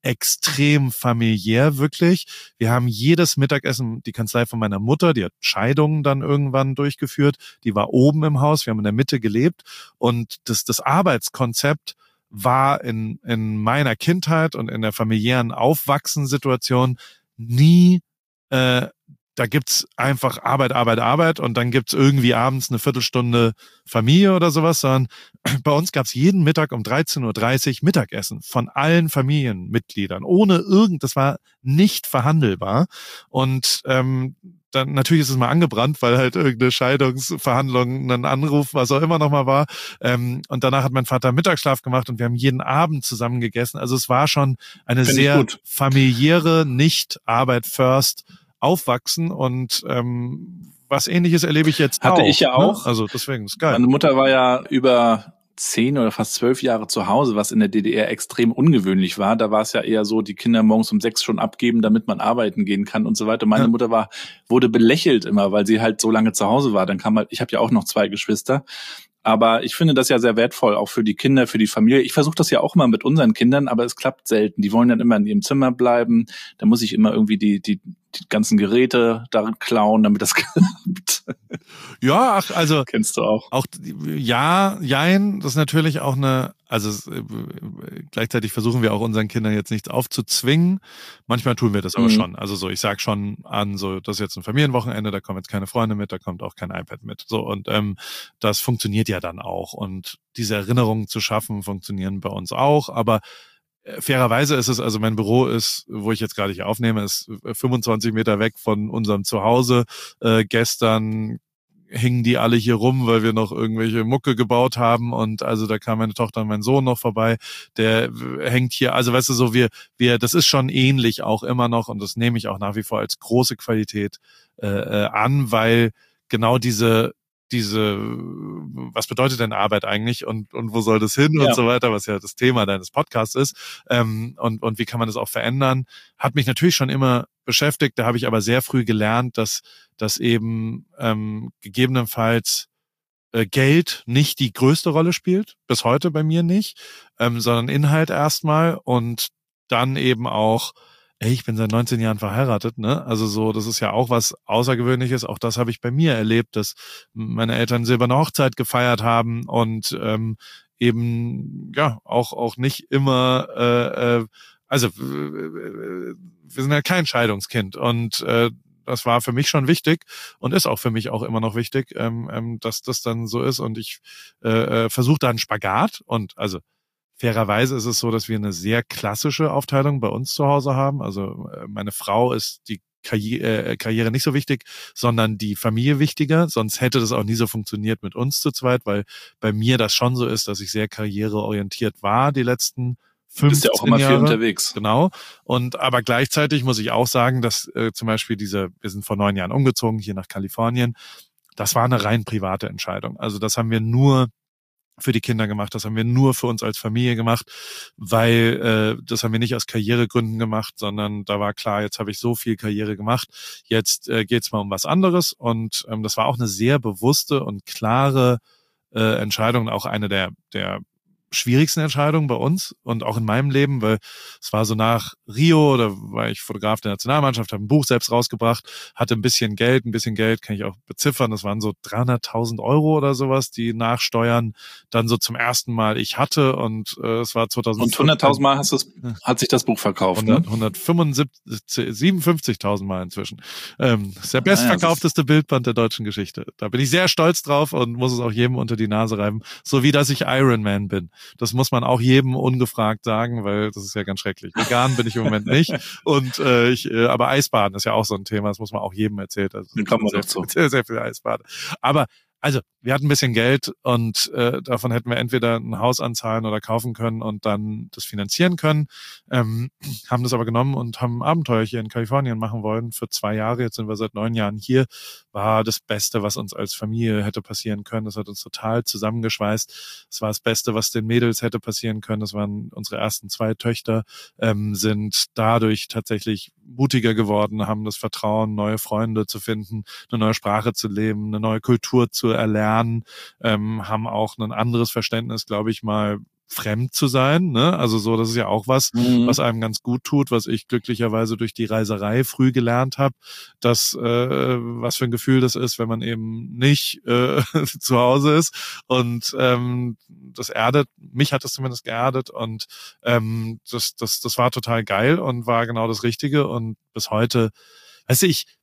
extrem familiär, wirklich. Wir haben jedes Mittagessen, die Kanzlei von meiner Mutter, die hat Scheidungen dann irgendwann durchgeführt, die war oben im Haus, wir haben in der Mitte gelebt und das Arbeitskonzept war in meiner Kindheit und in der familiären Aufwachsensituation nie, da gibt's einfach Arbeit und dann gibt's irgendwie abends eine Viertelstunde Familie oder sowas, sondern bei uns gab's jeden Mittag um 13:30 Uhr Mittagessen von allen Familienmitgliedern, das war nicht verhandelbar und dann natürlich ist es mal angebrannt, weil halt irgendeine Scheidungsverhandlung, ein Anruf, was auch immer nochmal war. Und danach hat mein Vater Mittagsschlaf gemacht und wir haben jeden Abend zusammen gegessen. Also es war schon eine sehr familiäre, nicht Arbeit first Aufwachsen und was Ähnliches erlebe ich jetzt Hatte auch. Ich ja auch. Ne? Also deswegen ist geil. Meine Mutter war ja über 10 oder fast 12 Jahre zu Hause, was in der DDR extrem ungewöhnlich war. Da war es ja eher so, die Kinder morgens um 6 schon abgeben, damit man arbeiten gehen kann und so weiter. Meine Mutter wurde belächelt immer, weil sie halt so lange zu Hause war. Dann kam halt, ich habe ja auch noch 2 Geschwister. Aber ich finde das ja sehr wertvoll, auch für die Kinder, für die Familie. Ich versuche das ja auch mal mit unseren Kindern, aber es klappt selten. Die wollen dann immer in ihrem Zimmer bleiben. Da muss ich immer irgendwie die ganzen Geräte darin klauen, damit das klappt. Ja, also kennst du auch. Auch jein, das ist natürlich auch gleichzeitig versuchen wir auch unseren Kindern jetzt nichts aufzuzwingen. Manchmal tun wir das aber schon. Also so, ich sag schon an, so, das ist jetzt ein Familienwochenende, da kommen jetzt keine Freunde mit, da kommt auch kein iPad mit. So, und das funktioniert ja dann auch. Und diese Erinnerungen zu schaffen, funktionieren bei uns auch, aber fairerweise ist es, also mein Büro ist, wo ich jetzt gerade hier aufnehme, ist 25 Meter weg von unserem Zuhause. Gestern hingen die alle hier rum, weil wir noch irgendwelche Mucke gebaut haben und also da kam meine Tochter und mein Sohn noch vorbei, der hängt hier, also weißt du so, wir, das ist schon ähnlich auch immer noch und das nehme ich auch nach wie vor als große Qualität an, weil genau diese was bedeutet denn Arbeit eigentlich und wo soll das hin und so weiter, was ja das Thema deines Podcasts ist und wie kann man das auch verändern, hat mich natürlich schon immer beschäftigt, da habe ich aber sehr früh gelernt, dass eben gegebenenfalls Geld nicht die größte Rolle spielt, bis heute bei mir nicht, sondern Inhalt erstmal und dann eben auch ich bin seit 19 Jahren verheiratet, ne? Also so, das ist ja auch was Außergewöhnliches. Auch das habe ich bei mir erlebt, dass meine Eltern silberne Hochzeit gefeiert haben und eben ja auch nicht immer. Wir sind ja kein Scheidungskind und das war für mich schon wichtig und ist auch für mich auch immer noch wichtig, dass das dann so ist. Und ich versuche da einen Spagat und also fairerweise ist es so, dass wir eine sehr klassische Aufteilung bei uns zu Hause haben. Also meine Frau ist die Karriere nicht so wichtig, sondern die Familie wichtiger. Sonst hätte das auch nie so funktioniert mit uns zu zweit, weil bei mir das schon so ist, dass ich sehr karriereorientiert war die letzten 15 Jahre. Du bist ja auch immer viel unterwegs. Genau. Aber gleichzeitig muss ich auch sagen, dass zum Beispiel wir sind vor 9 Jahren umgezogen hier nach Kalifornien. Das war eine rein private Entscheidung. Also das haben wir nur für die Kinder gemacht, das haben wir nur für uns als Familie gemacht, weil das haben wir nicht aus Karrieregründen gemacht, sondern da war klar, jetzt habe ich so viel Karriere gemacht, jetzt geht's mal um was anderes und das war auch eine sehr bewusste und klare Entscheidung, auch eine der schwierigsten Entscheidungen bei uns und auch in meinem Leben, weil es war so nach Rio, da war ich Fotograf der Nationalmannschaft, habe ein Buch selbst rausgebracht, hatte ein bisschen Geld kann ich auch beziffern, das waren so 300.000 Euro oder sowas, die nach Steuern dann so zum ersten Mal ich hatte und es war 2000. Und 100.000 Mal hat sich das Buch verkauft, 57.000 Mal inzwischen. Das ist der bestverkaufteste Bildband der deutschen Geschichte. Da bin ich sehr stolz drauf und muss es auch jedem unter die Nase reiben, so wie dass ich Iron Man bin. Das muss man auch jedem ungefragt sagen, weil das ist ja ganz schrecklich. Vegan bin ich im Moment nicht. Und aber Eisbaden ist ja auch so ein Thema, das muss man auch jedem erzählen. Also, dann kommen wir dazu. Sehr, sehr viel Eisbaden. Aber also, wir hatten ein bisschen Geld und davon hätten wir entweder ein Haus anzahlen oder kaufen können und dann das finanzieren können. Haben das aber genommen und haben ein Abenteuer hier in Kalifornien machen wollen für 2 Jahre. Jetzt sind wir seit 9 Jahren hier. War das Beste, was uns als Familie hätte passieren können. Das hat uns total zusammengeschweißt. Es war das Beste, was den Mädels hätte passieren können. Das waren unsere ersten 2 Töchter, sind dadurch tatsächlich mutiger geworden, haben das Vertrauen, neue Freunde zu finden, eine neue Sprache zu leben, eine neue Kultur zu erlernen, haben auch ein anderes Verständnis, glaube ich mal, fremd zu sein, ne? Also so, das ist ja auch was, was einem ganz gut tut, was ich glücklicherweise durch die Reiserei früh gelernt habe, dass was für ein Gefühl das ist, wenn man eben nicht zu Hause ist und das erdet, mich hat das zumindest geerdet und das war total geil und war genau das Richtige und bis heute, weißt du, ich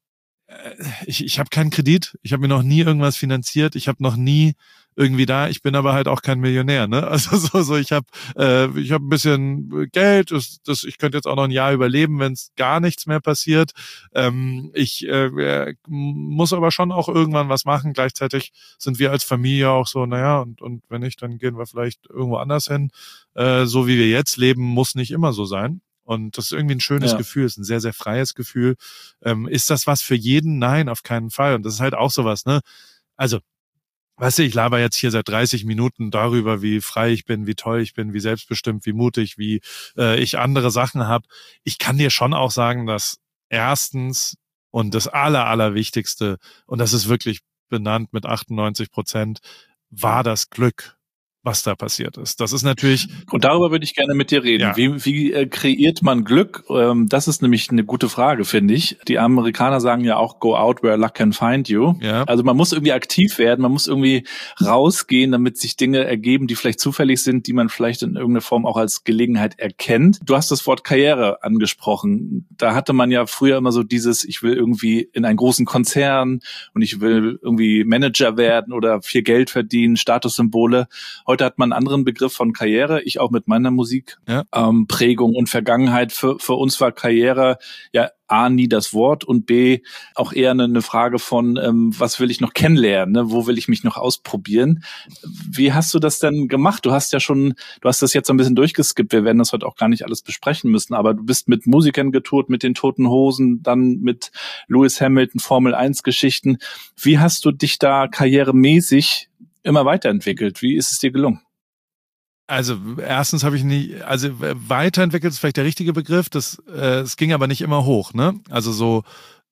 habe keinen Kredit, ich habe mir noch nie irgendwas finanziert, ich habe noch nie irgendwie ich bin aber halt auch kein Millionär, ne? Also so ich habe ein bisschen Geld, ich könnte jetzt auch noch ein Jahr überleben, wenn es gar nichts mehr passiert. Ich muss aber schon auch irgendwann was machen. Gleichzeitig sind wir als Familie auch so, naja, und wenn nicht, dann gehen wir vielleicht irgendwo anders hin. So wie wir jetzt leben, muss nicht immer so sein. Und das ist irgendwie ein schönes Gefühl, ist ein sehr, sehr freies Gefühl. Ist das was für jeden? Nein, auf keinen Fall. Und das ist halt auch sowas, ne? Also, weißt du, ich laber jetzt hier seit 30 Minuten darüber, wie frei ich bin, wie toll ich bin, wie selbstbestimmt, wie mutig, wie ich andere Sachen habe. Ich kann dir schon auch sagen, dass erstens und das Allerwichtigste, und das ist wirklich benannt mit 98%, war das Glück, was da passiert ist. Das ist natürlich... Und darüber würde ich gerne mit dir reden. Ja. Wie kreiert man Glück? Das ist nämlich eine gute Frage, finde ich. Die Amerikaner sagen ja auch, go out where luck can find you. Ja. Also man muss irgendwie aktiv werden, man muss irgendwie rausgehen, damit sich Dinge ergeben, die vielleicht zufällig sind, die man vielleicht in irgendeiner Form auch als Gelegenheit erkennt. Du hast das Wort Karriere angesprochen. Da hatte man ja früher immer so dieses, ich will irgendwie in einen großen Konzern und ich will irgendwie Manager werden oder viel Geld verdienen, Statussymbole. Heute hat man einen anderen Begriff von Karriere, ich auch mit meiner Musik. Ja. Prägung und Vergangenheit. Für uns war Karriere ja A, nie das Wort und B, auch eher eine Frage von, was will ich noch kennenlernen, ne? Wo will ich mich noch ausprobieren? Wie hast du das denn gemacht? Du hast das jetzt so ein bisschen durchgeskippt, wir werden das heute auch gar nicht alles besprechen müssen, aber du bist mit Musikern getourt, mit den Toten Hosen, dann mit Lewis Hamilton, Formel-1-Geschichten. Wie hast du dich da karrieremäßig immer weiterentwickelt? Wie ist es dir gelungen? Also erstens habe ich nie, also weiterentwickelt ist vielleicht der richtige Begriff, es ging aber nicht immer hoch, ne? Also so,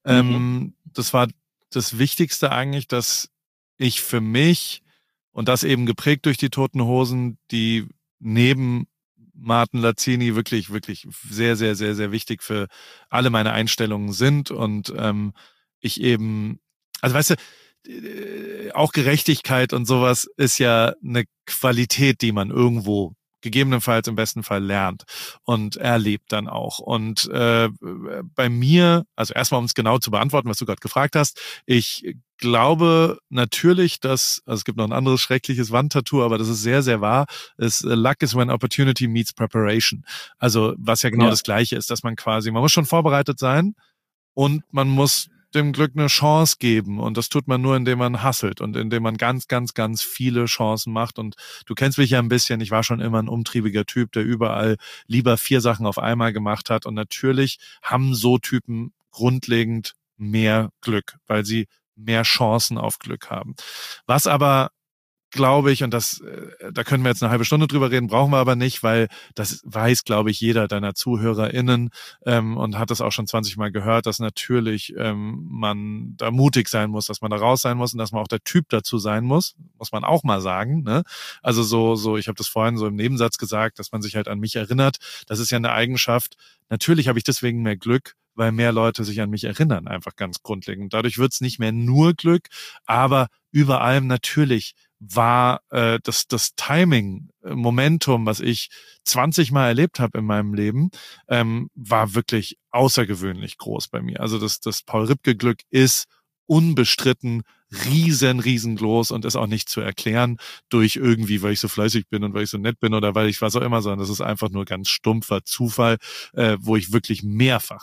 das war das Wichtigste eigentlich, dass ich für mich, und das eben geprägt durch die Toten Hosen, die neben Martin Lazzini wirklich, wirklich sehr, sehr, sehr, sehr wichtig für alle meine Einstellungen sind und ich eben, also weißt du, auch Gerechtigkeit und sowas ist ja eine Qualität, die man irgendwo gegebenenfalls im besten Fall lernt und erlebt dann auch. Und bei mir, also erstmal um es genau zu beantworten, was du gerade gefragt hast, ich glaube natürlich, dass, also es gibt noch ein anderes schreckliches Wandtattoo, aber das ist sehr, sehr wahr, ist Luck is when opportunity meets preparation. Also was ja genau das Gleiche ist, dass man quasi, man muss schon vorbereitet sein, und man muss dem Glück eine Chance geben und das tut man nur, indem man hustelt und indem man ganz, ganz, ganz viele Chancen macht und du kennst mich ja ein bisschen, ich war schon immer ein umtriebiger Typ, der überall lieber 4 Sachen auf einmal gemacht hat und natürlich haben so Typen grundlegend mehr Glück, weil sie mehr Chancen auf Glück haben. Was aber glaube ich, und das, da können wir jetzt eine halbe Stunde drüber reden, brauchen wir aber nicht, weil das weiß, glaube ich, jeder deiner ZuhörerInnen und hat das auch schon 20 Mal gehört, dass natürlich man da mutig sein muss, dass man da raus sein muss und dass man auch der Typ dazu sein muss man auch mal sagen. Ne? Also so, ich habe das vorhin so im Nebensatz gesagt, dass man sich halt an mich erinnert. Das ist ja eine Eigenschaft. Natürlich habe ich deswegen mehr Glück, weil mehr Leute sich an mich erinnern, einfach ganz grundlegend. Dadurch wird es nicht mehr nur Glück, aber über allem natürlich war das Timing, Momentum, was ich 20 Mal erlebt habe in meinem Leben, war wirklich außergewöhnlich groß bei mir. Also das Paul-Ripke-Glück ist unbestritten riesengroß und ist auch nicht zu erklären durch irgendwie, weil ich so fleißig bin und weil ich so nett bin oder weil ich was auch immer, sondern das ist einfach nur ganz stumpfer Zufall, wo ich wirklich mehrfach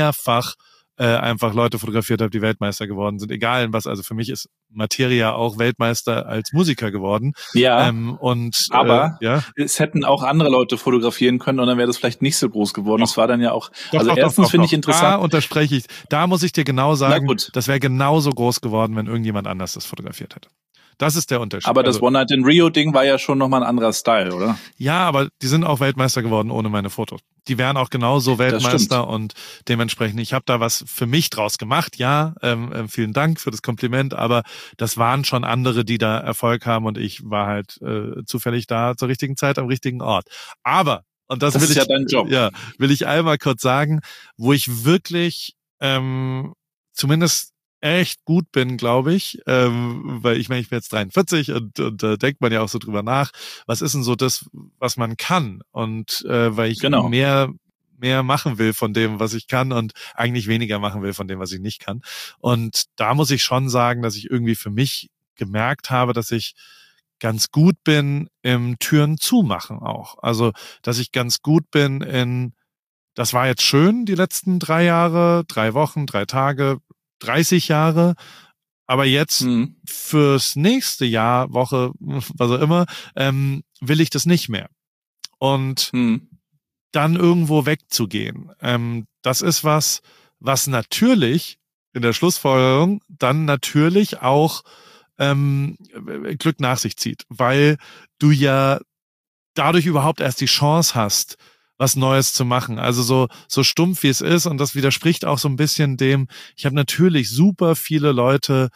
einfach Leute fotografiert habe, die Weltmeister geworden sind. Egal in was, also für mich ist Materia auch Weltmeister als Musiker geworden. Ja, aber ja. Es hätten auch andere Leute fotografieren können und dann wäre das vielleicht nicht so groß geworden. Das war dann ja auch, erstens finde ich interessant. Da unterspreche ich, da muss ich dir genau sagen, das wäre genauso groß geworden, wenn irgendjemand anders das fotografiert hätte. Das ist der Unterschied. Aber das One Night in Rio-Ding war ja schon nochmal ein anderer Style, oder? Ja, aber die sind auch Weltmeister geworden ohne meine Fotos. Die wären auch genauso Weltmeister und dementsprechend, ich habe da was für mich draus gemacht, ja, vielen Dank für das Kompliment, aber das waren schon andere, die da Erfolg haben und ich war halt zufällig da zur richtigen Zeit am richtigen Ort. Aber, und das will ist ich, ja dein Job. Ja, will ich einmal kurz sagen, wo ich wirklich zumindest echt gut bin, glaube ich, weil ich meine, ich bin jetzt 43 und da denkt man ja auch so drüber nach, was ist denn so das, was man kann und weil ich mehr machen will von dem, was ich kann und eigentlich weniger machen will von dem, was ich nicht kann. Und da muss ich schon sagen, dass ich irgendwie für mich gemerkt habe, dass ich ganz gut bin im Türen zumachen auch. Also, dass ich ganz gut bin das war jetzt schön, die letzten 3 Jahre, 3 Wochen, 3 Tage, 30 Jahre, aber jetzt fürs nächste Jahr, Woche, was auch immer, will ich das nicht mehr. Und dann irgendwo wegzugehen, das ist was natürlich in der Schlussfolgerung dann natürlich auch Glück nach sich zieht, weil du ja dadurch überhaupt erst die Chance hast, was Neues zu machen. Also so stumpf wie es ist und das widerspricht auch so ein bisschen dem, ich habe natürlich super viele Leute,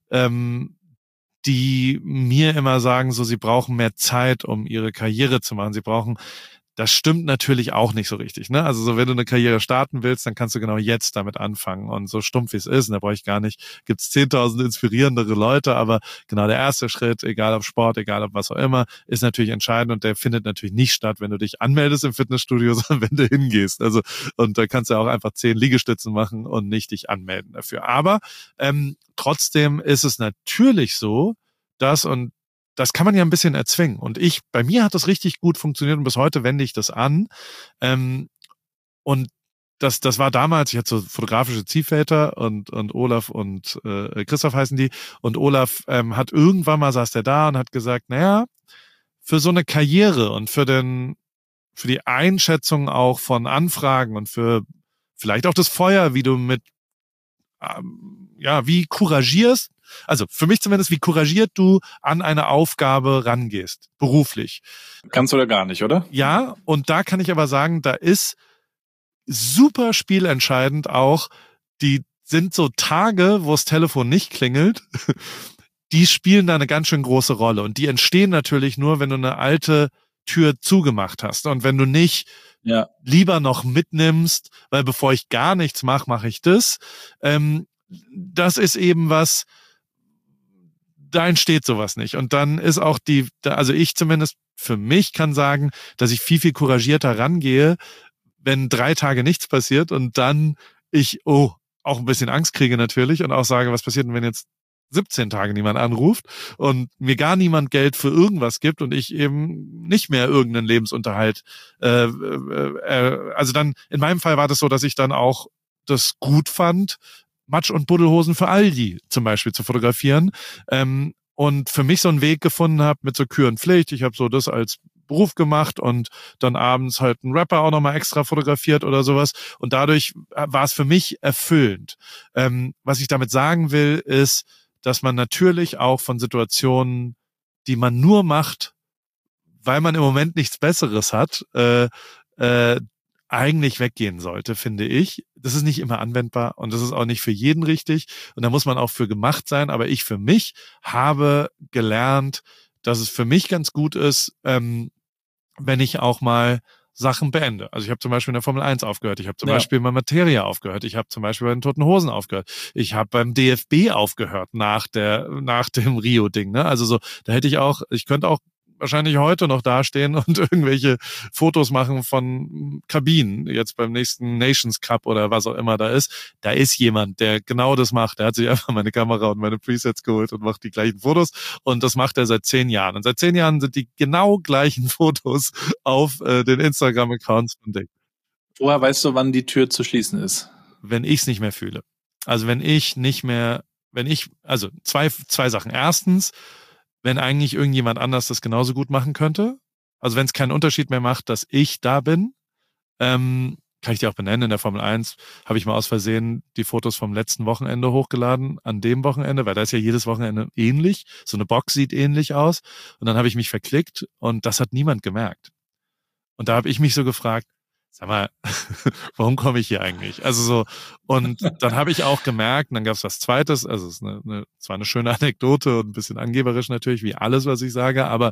die mir immer sagen, so sie brauchen mehr Zeit, um ihre Karriere zu machen. Das stimmt natürlich auch nicht so richtig, ne? Also so, wenn du eine Karriere starten willst, dann kannst du genau jetzt damit anfangen. Und so stumpf wie es ist, und da brauche ich gar nicht, gibt's 10.000 inspirierendere Leute, aber genau der erste Schritt, egal ob Sport, egal ob was auch immer, ist natürlich entscheidend und der findet natürlich nicht statt, wenn du dich anmeldest im Fitnessstudio, sondern wenn du hingehst. Also, und da kannst du auch einfach 10 Liegestützen machen und nicht dich anmelden dafür. Aber trotzdem ist es natürlich so, und das kann man ja ein bisschen erzwingen. Und bei mir hat das richtig gut funktioniert und bis heute wende ich das an. Und das war damals, ich hatte so fotografische Ziehväter und Olaf und Christoph heißen die. Und Olaf hat irgendwann mal, saß der da und hat gesagt, naja, für so eine Karriere und für die Einschätzung auch von Anfragen und für vielleicht auch das Feuer, wie du wie couragierst, also für mich zumindest, wie couragiert du an eine Aufgabe rangehst, beruflich. Kannst du da gar nicht, oder? Ja, und da kann ich aber sagen, da ist super spielentscheidend auch, die sind so Tage, wo das Telefon nicht klingelt, die spielen da eine ganz schön große Rolle und die entstehen natürlich nur, wenn du eine alte Tür zugemacht hast und wenn du nicht lieber noch mitnimmst, weil bevor ich gar nichts mache ich das. Das ist eben was, da entsteht sowas nicht. Und dann ist auch also ich zumindest für mich kann sagen, dass ich viel couragierter rangehe, wenn 3 Tage nichts passiert und dann ich, auch ein bisschen Angst kriege natürlich und auch sage, was passiert denn, wenn jetzt 17 Tage niemand anruft und mir gar niemand Geld für irgendwas gibt und ich eben nicht mehr irgendeinen Lebensunterhalt, also dann, in meinem Fall war das so, dass ich dann auch das gut fand, Matsch- und Buddelhosen für Aldi zum Beispiel zu fotografieren. Und für mich so einen Weg gefunden habe mit so Kür und Pflicht. Ich habe so das als Beruf gemacht und dann abends halt einen Rapper auch nochmal extra fotografiert oder sowas. Und dadurch war es für mich erfüllend. Was ich damit sagen will, ist, dass man natürlich auch von Situationen, die man nur macht, weil man im Moment nichts Besseres hat, eigentlich weggehen sollte, finde ich. Das ist nicht immer anwendbar und das ist auch nicht für jeden richtig und da muss man auch für gemacht sein, aber ich für mich habe gelernt, dass es für mich ganz gut ist, wenn ich auch mal Sachen beende. Also ich habe zum Beispiel in der Formel 1 aufgehört, ich habe zum Beispiel bei Materia aufgehört, ich habe zum Beispiel bei den Toten Hosen aufgehört, ich habe beim DFB aufgehört nach dem Rio-Ding. Ne? Also so, da hätte ich könnte auch wahrscheinlich heute noch dastehen und irgendwelche Fotos machen von Kabinen, jetzt beim nächsten Nations Cup oder was auch immer da ist. Da ist jemand, der genau das macht. Der hat sich einfach meine Kamera und meine Presets geholt und macht die gleichen Fotos. Und das macht er seit 10 Jahren. Und seit 10 Jahren sind die genau gleichen Fotos auf den Instagram-Accounts von Dick. Woher weißt du, wann die Tür zu schließen ist? Wenn ich es nicht mehr fühle. Also also zwei Sachen. Erstens, wenn eigentlich irgendjemand anders das genauso gut machen könnte. Also wenn es keinen Unterschied mehr macht, dass ich da bin, kann ich dir auch benennen, in der Formel 1 habe ich mal aus Versehen die Fotos vom letzten Wochenende hochgeladen, an dem Wochenende, weil da ist ja jedes Wochenende ähnlich, so eine Box sieht ähnlich aus und dann habe ich mich verklickt und das hat niemand gemerkt. Und da habe ich mich so gefragt, sag mal, warum komme ich hier eigentlich? Also so, und dann habe ich auch gemerkt, und dann gab es was Zweites, also es ist zwar eine schöne Anekdote und ein bisschen angeberisch natürlich, wie alles, was ich sage, aber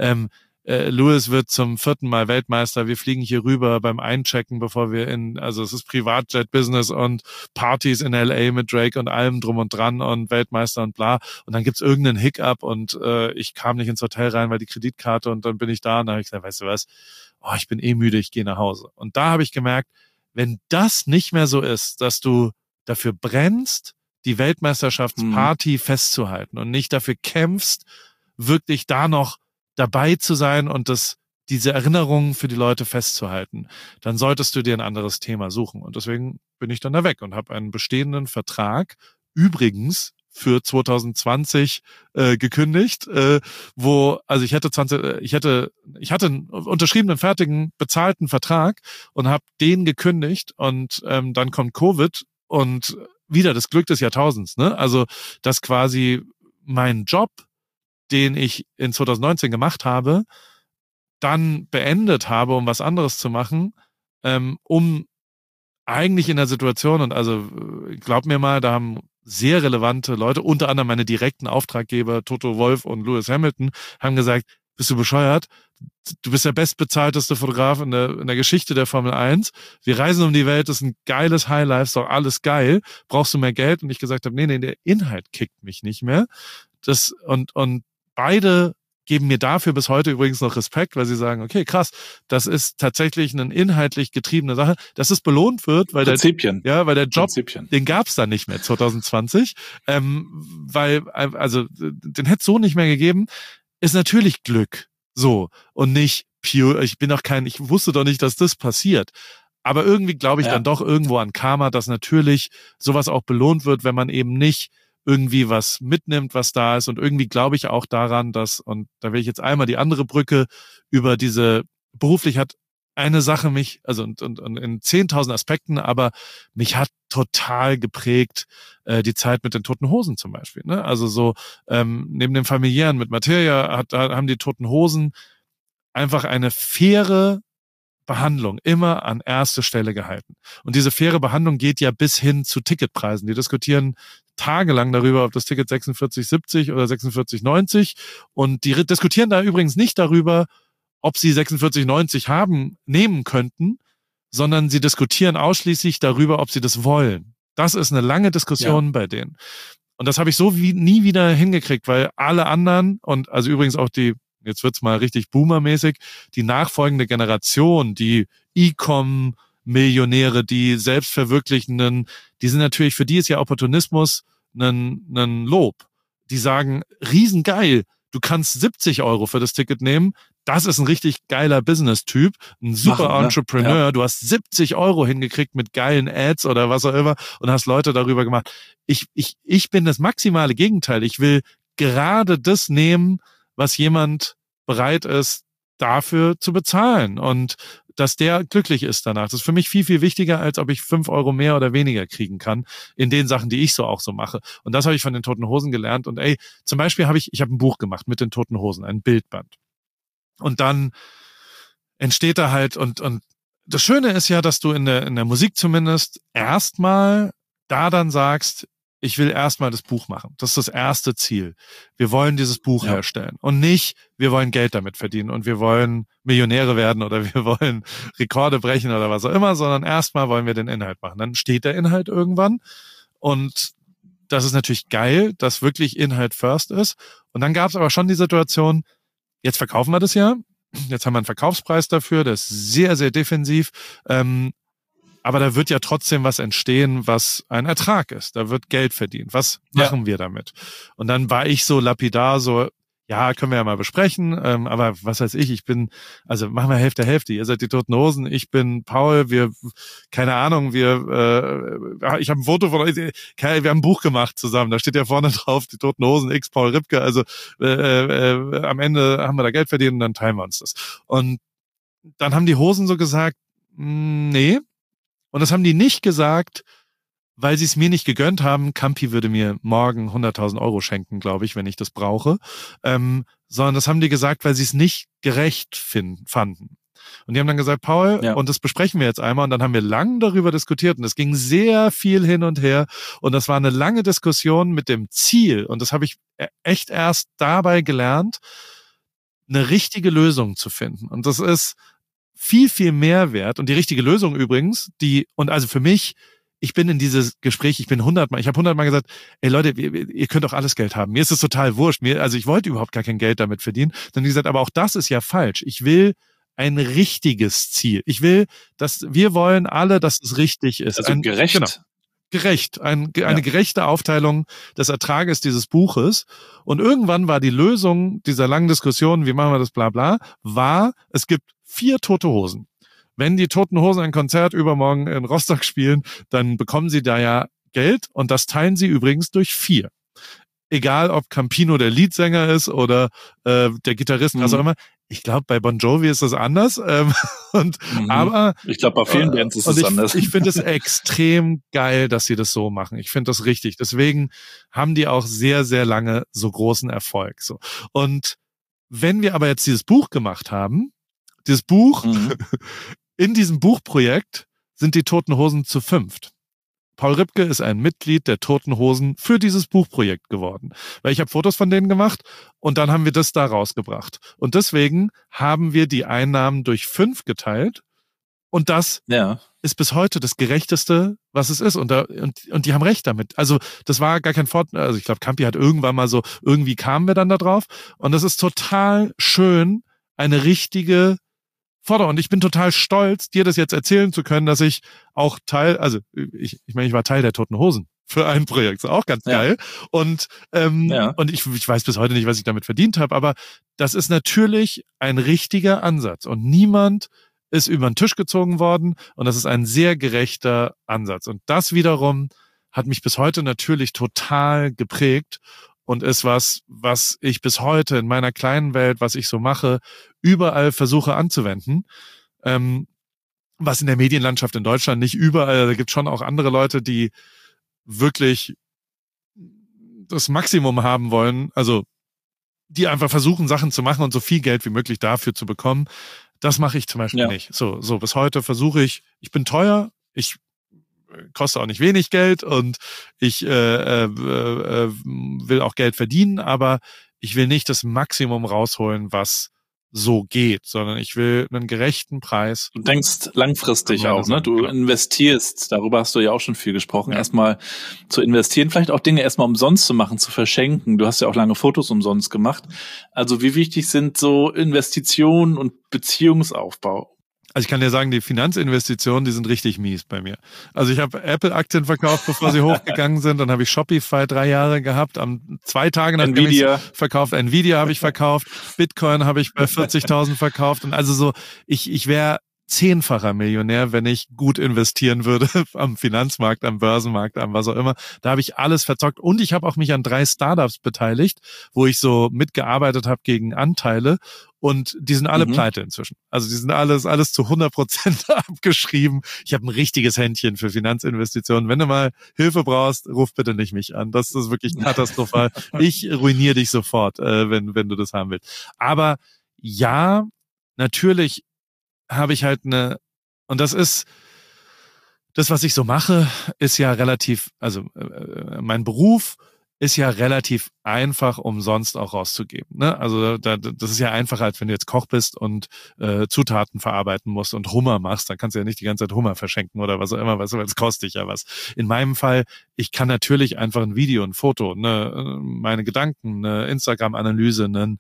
Lewis wird zum 4. Mal Weltmeister, wir fliegen hier rüber beim Einchecken, bevor wir also es ist Privatjet-Business und Partys in L.A. mit Drake und allem drum und dran und Weltmeister und bla, und dann gibt's irgendeinen Hiccup und ich kam nicht ins Hotel rein, weil die Kreditkarte, und dann bin ich da und dann habe ich gesagt, weißt du was, ich bin müde, ich gehe nach Hause. Und da habe ich gemerkt, wenn das nicht mehr so ist, dass du dafür brennst, die Weltmeisterschaftsparty festzuhalten und nicht dafür kämpfst, wirklich da noch dabei zu sein und diese Erinnerungen für die Leute festzuhalten, dann solltest du dir ein anderes Thema suchen. Und deswegen bin ich dann da weg und habe einen bestehenden Vertrag, übrigens für 2020 gekündigt, also ich hatte einen unterschriebenen, fertigen, bezahlten Vertrag und habe den gekündigt und dann kommt Covid und wieder das Glück des Jahrtausends, ne? Also dass quasi mein Job, den ich in 2019 gemacht habe, dann beendet habe, um was anderes zu machen, um eigentlich in der Situation, und also glaub mir mal, da haben sehr relevante Leute, unter anderem meine direkten Auftraggeber Toto Wolff und Lewis Hamilton, haben gesagt, bist du bescheuert? Du bist der bestbezahlteste Fotograf in der Geschichte der Formel 1. Wir reisen um die Welt, das ist ein geiles Highlife, ist doch alles geil. Brauchst du mehr Geld? Und ich gesagt habe, nee, der Inhalt kickt mich nicht mehr. Und beide geben mir dafür bis heute übrigens noch Respekt, weil sie sagen, okay, krass, das ist tatsächlich eine inhaltlich getriebene Sache, dass es belohnt wird, weil der Job, den gab's dann nicht mehr 2020, weil, also, den hätte es so nicht mehr gegeben, ist natürlich Glück, so, und nicht pure, ich wusste doch nicht, dass das passiert. Aber irgendwie glaube ich dann doch irgendwo an Karma, dass natürlich sowas auch belohnt wird, wenn man eben nicht irgendwie was mitnimmt, was da ist. Und irgendwie glaube ich auch daran, und da will ich jetzt einmal die andere Brücke über beruflich hat eine Sache mich, also und in 10.000 Aspekten, aber mich hat total geprägt die Zeit mit den Toten Hosen zum Beispiel. Ne? Also so neben dem Familiären mit Materia haben die Toten Hosen einfach eine faire Behandlung immer an erste Stelle gehalten. Und diese faire Behandlung geht ja bis hin zu Ticketpreisen. Die diskutieren tagelang darüber, ob das Ticket 46,70 oder 46,90, und die diskutieren da übrigens nicht darüber, ob sie 46,90 nehmen könnten, sondern sie diskutieren ausschließlich darüber, ob sie das wollen. Das ist eine lange Diskussion bei denen. Und das habe ich so nie wieder hingekriegt, weil alle anderen, und also übrigens auch jetzt wird's mal richtig boomermäßig, die nachfolgende Generation, die E-Com-Millionäre, die Selbstverwirklichenden, die sind natürlich, für die ist ja Opportunismus ein Lob. Die sagen, riesengeil, du kannst 70 Euro für das Ticket nehmen. Das ist ein richtig geiler Business-Typ, ein super Entrepreneur. Ja. Du hast 70 Euro hingekriegt mit geilen Ads oder was auch immer und hast Leute darüber gemacht. Ich bin das maximale Gegenteil. Ich will gerade das nehmen, was jemand bereit ist, dafür zu bezahlen und dass der glücklich ist danach. Das ist für mich viel, viel wichtiger, als ob ich 5 Euro mehr oder weniger kriegen kann in den Sachen, die ich so auch so mache. Und das habe ich von den Toten Hosen gelernt. Und zum Beispiel habe ich ein Buch gemacht mit den Toten Hosen, ein Bildband. Und dann entsteht da halt, und das Schöne ist ja, dass du in der Musik zumindest erstmal da dann sagst, ich will erstmal das Buch machen. Das ist das erste Ziel. Wir wollen dieses Buch herstellen. Und nicht, wir wollen Geld damit verdienen und wir wollen Millionäre werden oder wir wollen Rekorde brechen oder was auch immer, sondern erstmal wollen wir den Inhalt machen. Dann steht der Inhalt irgendwann und das ist natürlich geil, dass wirklich Inhalt first ist. Und dann gab es aber schon die Situation, jetzt verkaufen wir das ja. Jetzt haben wir einen Verkaufspreis dafür, der ist sehr, sehr defensiv. Aber da wird ja trotzdem was entstehen, was ein Ertrag ist. Da wird Geld verdient. Was machen wir damit? Und dann war ich so lapidar, so, ja, können wir ja mal besprechen. Aber was weiß ich machen wir Hälfte, Hälfte. Ihr seid die Toten Hosen, ich bin Paul, keine Ahnung, ich habe ein Foto von euch, wir haben ein Buch gemacht zusammen. Da steht ja vorne drauf, die Toten Hosen, X Paul Ripke. Also am Ende haben wir da Geld verdient und dann teilen wir uns das. Und dann haben die Hosen so gesagt, nee. Und das haben die nicht gesagt, weil sie es mir nicht gegönnt haben. Campi würde mir morgen 100.000 Euro schenken, glaube ich, wenn ich das brauche. Sondern das haben die gesagt, weil sie es nicht gerecht fanden. Und die haben dann gesagt, Paul, und das besprechen wir jetzt einmal. Und dann haben wir lang darüber diskutiert. Und es ging sehr viel hin und her. Und das war eine lange Diskussion mit dem Ziel. Und das habe ich echt erst dabei gelernt, eine richtige Lösung zu finden. Und das ist viel, viel mehr wert. Und die richtige Lösung übrigens, also für mich, ich bin in dieses Gespräch, ich habe 100 Mal gesagt, ey Leute, ihr könnt auch alles Geld haben. Mir ist es total wurscht. Ich wollte überhaupt gar kein Geld damit verdienen. Dann haben die gesagt, aber auch das ist ja falsch. Ich will ein richtiges Ziel. Wir wollen alle, dass es richtig ist. Also gerecht. Genau. Gerecht. Eine gerechte Aufteilung des Ertrages dieses Buches. Und irgendwann war die Lösung dieser langen Diskussion, wie machen wir das, bla bla, es gibt 4 Tote Hosen. Wenn die Toten Hosen ein Konzert übermorgen in Rostock spielen, dann bekommen sie da ja Geld und das teilen sie übrigens durch 4. Egal, ob Campino der Leadsänger ist oder der Gitarrist, was auch immer. Ich glaube, bei Bon Jovi ist das anders. Aber ich glaube, bei vielen Bands ist es anders. Ich finde es extrem geil, dass sie das so machen. Ich finde das richtig. Deswegen haben die auch sehr, sehr lange so großen Erfolg. So. Und wenn wir aber jetzt dieses Buch gemacht haben, in diesem Buchprojekt sind die Toten Hosen zu 5. Paul Ripke ist ein Mitglied der Toten Hosen für dieses Buchprojekt geworden. Weil ich habe Fotos von denen gemacht und dann haben wir das da rausgebracht. Und deswegen haben wir die Einnahmen durch 5 geteilt und das ist bis heute das Gerechteste, was es ist. Und die haben recht damit. Also das war gar kein Vorteil. Also ich glaube, Campi hat irgendwann mal so, irgendwie kamen wir dann da drauf. Und das ist total schön, eine richtige Forderung. Und ich bin total stolz, dir das jetzt erzählen zu können, dass ich auch ich war Teil der Toten Hosen für ein Projekt. Ist auch ganz geil. Und ich weiß bis heute nicht, was ich damit verdient habe, aber das ist natürlich ein richtiger Ansatz. Und niemand ist über den Tisch gezogen worden. Und das ist ein sehr gerechter Ansatz. Und das wiederum hat mich bis heute natürlich total geprägt. Und ist was ich bis heute in meiner kleinen Welt, was ich so mache, überall versuche anzuwenden. Was in der Medienlandschaft in Deutschland nicht überall, da gibt es schon auch andere Leute, die wirklich das Maximum haben wollen, also die einfach versuchen, Sachen zu machen und so viel Geld wie möglich dafür zu bekommen. Das mache ich zum Beispiel nicht. So bis heute versuche ich bin teuer, ich koste auch nicht wenig Geld und ich will auch Geld verdienen, aber ich will nicht das Maximum rausholen, was so geht, sondern ich will einen gerechten Preis. Du denkst langfristig auch, ne? Du investierst, darüber hast du ja auch schon viel gesprochen, erstmal zu investieren, vielleicht auch Dinge erstmal umsonst zu machen, zu verschenken. Du hast ja auch lange Fotos umsonst gemacht. Also wie wichtig sind so Investitionen und Beziehungsaufbau? Also ich kann dir sagen, die Finanzinvestitionen, die sind richtig mies bei mir. Also ich habe Apple-Aktien verkauft, bevor sie hochgegangen sind. Dann habe ich Shopify 3 Jahre gehabt. 2 Tage nachdem ich verkauft. Nvidia habe ich verkauft. Bitcoin habe ich bei 40.000 verkauft. Und also so, ich wäre 10-facher Millionär, wenn ich gut investieren würde am Finanzmarkt, am Börsenmarkt, am was auch immer. Da habe ich alles verzockt. Und ich habe auch mich an 3 Startups beteiligt, wo ich so mitgearbeitet habe gegen Anteile. Und die sind alle pleite inzwischen. Also die sind alles zu 100% abgeschrieben. Ich habe ein richtiges Händchen für Finanzinvestitionen. Wenn du mal Hilfe brauchst, ruf bitte nicht mich an. Das ist wirklich katastrophal. Ich ruiniere dich sofort, wenn du das haben willst. Aber ja, natürlich habe ich halt und das ist, das, was ich so mache, ist ja relativ, also mein Beruf ist ja relativ einfach umsonst auch rauszugeben. Ne? Also das ist ja einfacher, als wenn du jetzt Koch bist und Zutaten verarbeiten musst und Hummer machst. Dann kannst du ja nicht die ganze Zeit Hummer verschenken oder was auch immer, weil es kostet dich ja was. In meinem Fall, ich kann natürlich einfach ein Video, ein Foto, meine Gedanken, eine Instagram-Analyse, einen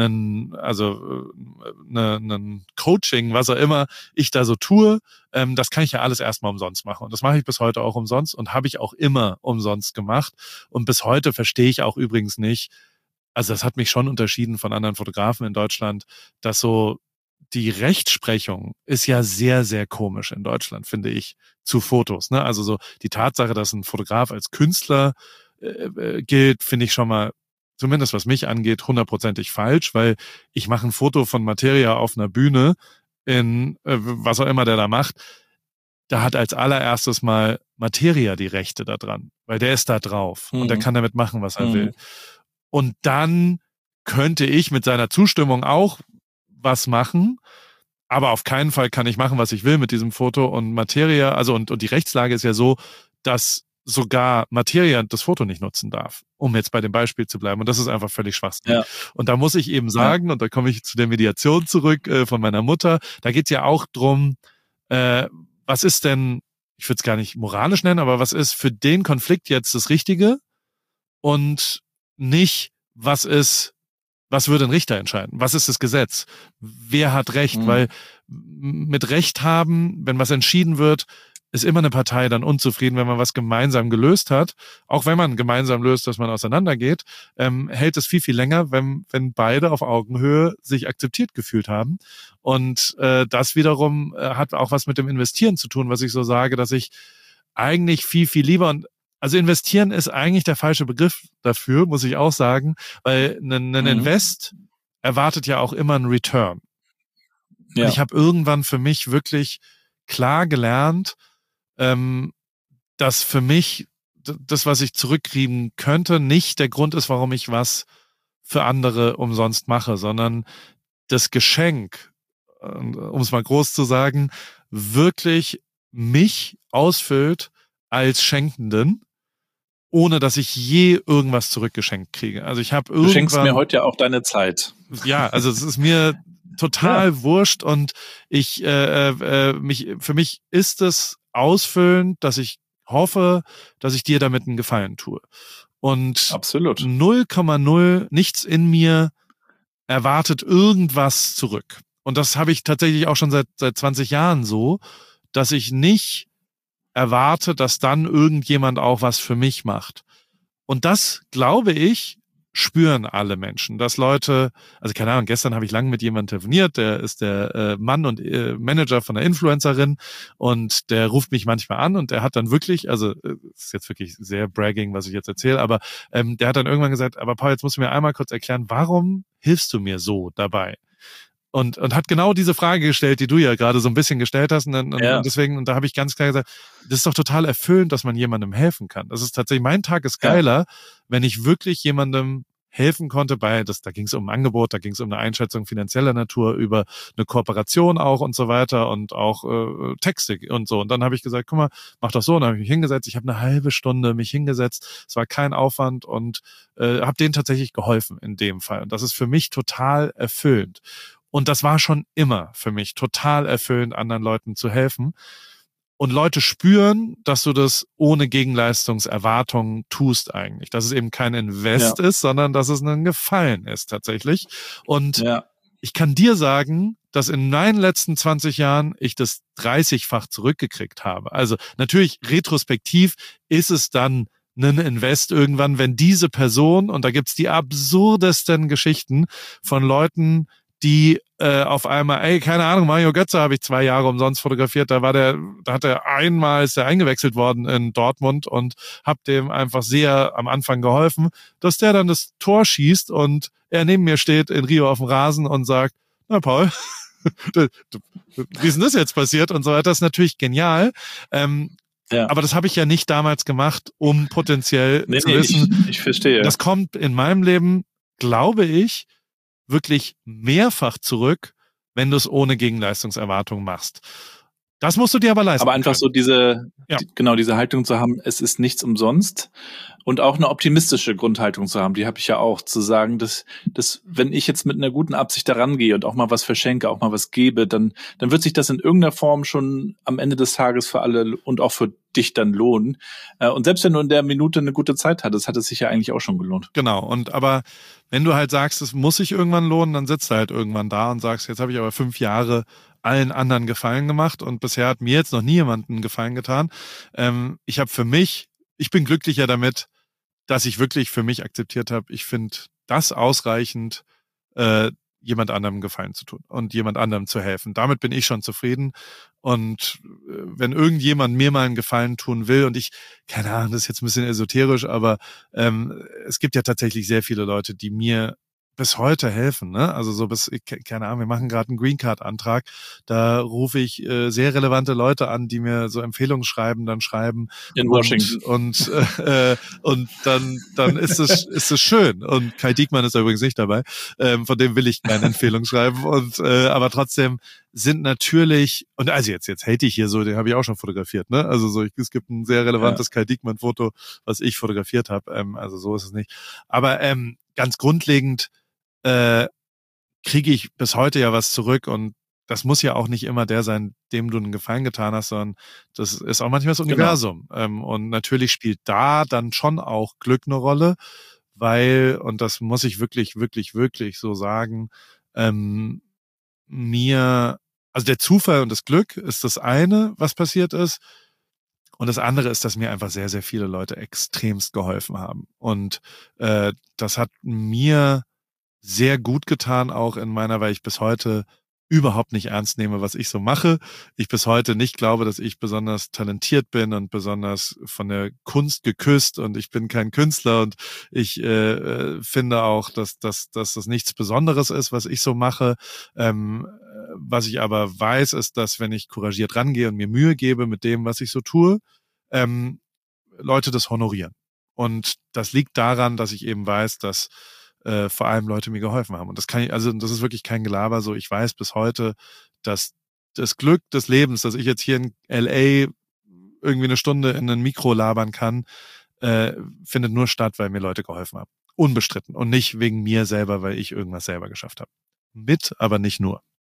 Coaching, was auch immer ich da so tue, das kann ich ja alles erstmal umsonst machen. Und das mache ich bis heute auch umsonst und habe ich auch immer umsonst gemacht. Und bis heute verstehe ich auch übrigens nicht, also das hat mich schon unterschieden von anderen Fotografen in Deutschland, dass so die Rechtsprechung ist ja sehr, sehr komisch in Deutschland, finde ich, zu Fotos. Ne? Also so die Tatsache, dass ein Fotograf als Künstler gilt, finde ich schon mal, zumindest was mich angeht, 100%ig falsch, weil ich mache ein Foto von Materia auf einer Bühne in was auch immer der da macht, da hat als allererstes mal Materia die Rechte da dran, weil der ist da drauf und der kann damit machen, was er will. Und dann könnte ich mit seiner Zustimmung auch was machen, aber auf keinen Fall kann ich machen, was ich will mit diesem Foto. Und Materia, also und die Rechtslage ist ja so, dass sogar Materia das Foto nicht nutzen darf, um jetzt bei dem Beispiel zu bleiben. Und das ist einfach völlig schwachsinnig. Ja. Und da muss ich eben sagen, und da komme ich zu der Mediation zurück von meiner Mutter, da geht es ja auch drum, was ist denn, ich würde es gar nicht moralisch nennen, aber was ist für den Konflikt jetzt das Richtige und nicht, was würde ein Richter entscheiden? Was ist das Gesetz? Wer hat Recht? Weil mit Recht haben, wenn was entschieden wird, ist immer eine Partei dann unzufrieden, wenn man was gemeinsam gelöst hat. Auch wenn man gemeinsam löst, dass man auseinandergeht, hält es viel, viel länger, wenn beide auf Augenhöhe sich akzeptiert gefühlt haben. Und das wiederum hat auch was mit dem Investieren zu tun, was ich so sage, dass ich eigentlich viel, viel lieber also investieren ist eigentlich der falsche Begriff dafür, muss ich auch sagen, weil ein Invest erwartet ja auch immer einen Return. Ja. Und ich habe irgendwann für mich wirklich klar gelernt, dass für mich das, was ich zurückkriegen könnte, nicht der Grund ist, warum ich was für andere umsonst mache, sondern das Geschenk, um es mal groß zu sagen, wirklich mich ausfüllt als Schenkenden, ohne dass ich je irgendwas zurückgeschenkt kriege. Also ich habe irgendwann... Du schenkst mir heute ja auch deine Zeit. Ja, also es ist mir total wurscht und für mich ist es ausfüllend, dass ich hoffe, dass ich dir damit einen Gefallen tue. Und absolut 0,0 nichts in mir erwartet irgendwas zurück. Und das habe ich tatsächlich auch schon seit 20 Jahren so, dass ich nicht erwarte, dass dann irgendjemand auch was für mich macht. Und das, glaube ich, spüren alle Menschen, dass Leute, also keine Ahnung, gestern habe ich lange mit jemandem telefoniert, der ist der Mann und Manager von einer Influencerin und der ruft mich manchmal an und der hat dann wirklich, also ist jetzt wirklich sehr bragging, was ich jetzt erzähle, aber der hat dann irgendwann gesagt, aber Paul, jetzt musst du mir einmal kurz erklären, warum hilfst du mir so dabei? Und hat genau diese Frage gestellt, die du ja gerade so ein bisschen gestellt hast. Und deswegen, und da habe ich ganz klar gesagt, das ist doch total erfüllend, dass man jemandem helfen kann. Das ist tatsächlich, mein Tag ist geiler, wenn ich wirklich jemandem helfen konnte da ging es um ein Angebot, da ging es um eine Einschätzung finanzieller Natur, über eine Kooperation auch und so weiter und auch Texte und so. Und dann habe ich gesagt, guck mal, mach doch so. Und dann habe ich mich hingesetzt. Ich habe eine halbe Stunde mich hingesetzt. Es war kein Aufwand und habe denen tatsächlich geholfen in dem Fall. Und das ist für mich total erfüllend. Und das war schon immer für mich total erfüllend, anderen Leuten zu helfen. Und Leute spüren, dass du das ohne Gegenleistungserwartung tust eigentlich. Dass es eben kein Invest ist, sondern dass es ein Gefallen ist tatsächlich. Und ich kann dir sagen, dass in meinen letzten 20 Jahren ich das 30-fach zurückgekriegt habe. Also natürlich retrospektiv ist es dann ein Invest irgendwann, wenn diese Person, und da gibt's die absurdesten Geschichten von Leuten, die auf einmal, keine Ahnung, Mario Götze habe ich 2 Jahre umsonst fotografiert, da ist er eingewechselt worden in Dortmund und hab dem einfach sehr am Anfang geholfen, dass der dann das Tor schießt und er neben mir steht in Rio auf dem Rasen und sagt, na Paul, wie ist denn das jetzt passiert und so weiter, das ist natürlich genial. Ja. Aber das habe ich ja nicht damals gemacht, um potenziell zu wissen. Ich verstehe. Das kommt in meinem Leben, glaube ich, wirklich mehrfach zurück, wenn du es ohne Gegenleistungserwartung machst. Das musst du dir aber leisten. Aber einfach so diese Haltung zu haben, es ist nichts umsonst und auch eine optimistische Grundhaltung zu haben, die habe ich ja auch, zu sagen, dass wenn ich jetzt mit einer guten Absicht da rangehe und auch mal was verschenke, auch mal was gebe, dann wird sich das in irgendeiner Form schon am Ende des Tages für alle und auch für dich dann lohnen. Und selbst wenn du in der Minute eine gute Zeit hattest, hat es sich ja eigentlich auch schon gelohnt. Genau, aber wenn du halt sagst, es muss sich irgendwann lohnen, dann sitzt du halt irgendwann da und sagst, jetzt habe ich aber 5 Jahre allen anderen Gefallen gemacht und bisher hat mir jetzt noch nie jemand einen Gefallen getan. Ich bin glücklicher damit, dass ich wirklich für mich akzeptiert habe, ich finde das ausreichend, jemand anderem Gefallen zu tun und jemand anderem zu helfen. Damit bin ich schon zufrieden. Und wenn irgendjemand mir mal einen Gefallen tun will und keine Ahnung, das ist jetzt ein bisschen esoterisch, aber es gibt ja tatsächlich sehr viele Leute, die mir bis heute helfen, ne? Also so keine Ahnung, wir machen gerade einen Green Card Antrag, da rufe ich sehr relevante Leute an, die mir so Empfehlungsschreiben dann schreiben. In Washington. Und dann ist es schön. Und Kai Diekmann ist da übrigens nicht dabei, von dem will ich keine Empfehlung schreiben. Aber trotzdem sind natürlich, und also jetzt hate ich hier so, den habe ich auch schon fotografiert, ne? Also so, es gibt ein sehr relevantes Kai Diekmann-Foto, was ich fotografiert habe. Also so ist es nicht. Aber ganz grundlegend kriege ich bis heute ja was zurück und das muss ja auch nicht immer der sein, dem du einen Gefallen getan hast, sondern das ist auch manchmal das Universum. Genau. Und natürlich spielt da dann schon auch Glück eine Rolle, weil, und das muss ich wirklich, wirklich, wirklich so sagen, also der Zufall und das Glück ist das eine, was passiert ist. Und das andere ist, dass mir einfach sehr, sehr viele Leute extremst geholfen haben. Und das hat mir sehr gut getan, auch weil ich bis heute überhaupt nicht ernst nehme, was ich so mache. Ich bis heute nicht glaube, dass ich besonders talentiert bin und besonders von der Kunst geküsst und ich bin kein Künstler und ich finde auch, dass das nichts Besonderes ist, was ich so mache. Was ich aber weiß, ist, dass wenn ich couragiert rangehe und mir Mühe gebe mit dem, was ich so tue, Leute das honorieren. Und das liegt daran, dass ich eben weiß, dass vor allem Leute mir geholfen haben. Und das das ist wirklich kein Gelaber. So, ich weiß bis heute, dass das Glück des Lebens, dass ich jetzt hier in LA irgendwie eine Stunde in ein Mikro labern kann, findet nur statt, weil mir Leute geholfen haben. Unbestritten. Und nicht wegen mir selber, weil ich irgendwas selber geschafft habe. Aber nicht nur.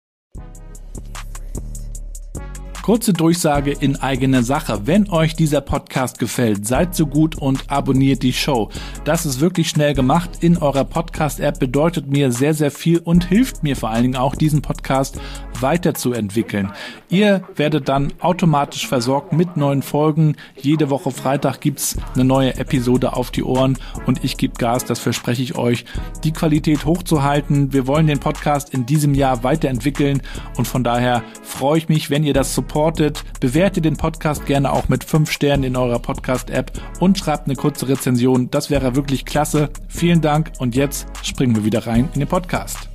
Kurze Durchsage in eigener Sache. Wenn euch dieser Podcast gefällt, seid so gut und abonniert die Show. Das ist wirklich schnell gemacht. In eurer Podcast-App bedeutet mir sehr, sehr viel und hilft mir vor allen Dingen auch, diesen Podcast weiterzuentwickeln. Ihr werdet dann automatisch versorgt mit neuen Folgen. Jede Woche Freitag gibt's eine neue Episode auf die Ohren und ich gebe Gas, das verspreche ich euch, die Qualität hochzuhalten. Wir wollen den Podcast in diesem Jahr weiterentwickeln und von daher freue ich mich, wenn ihr das supportet. Bewertet den Podcast gerne auch mit 5 Sternen in eurer Podcast-App und schreibt eine kurze Rezension. Das wäre wirklich klasse. Vielen Dank und jetzt springen wir wieder rein in den Podcast.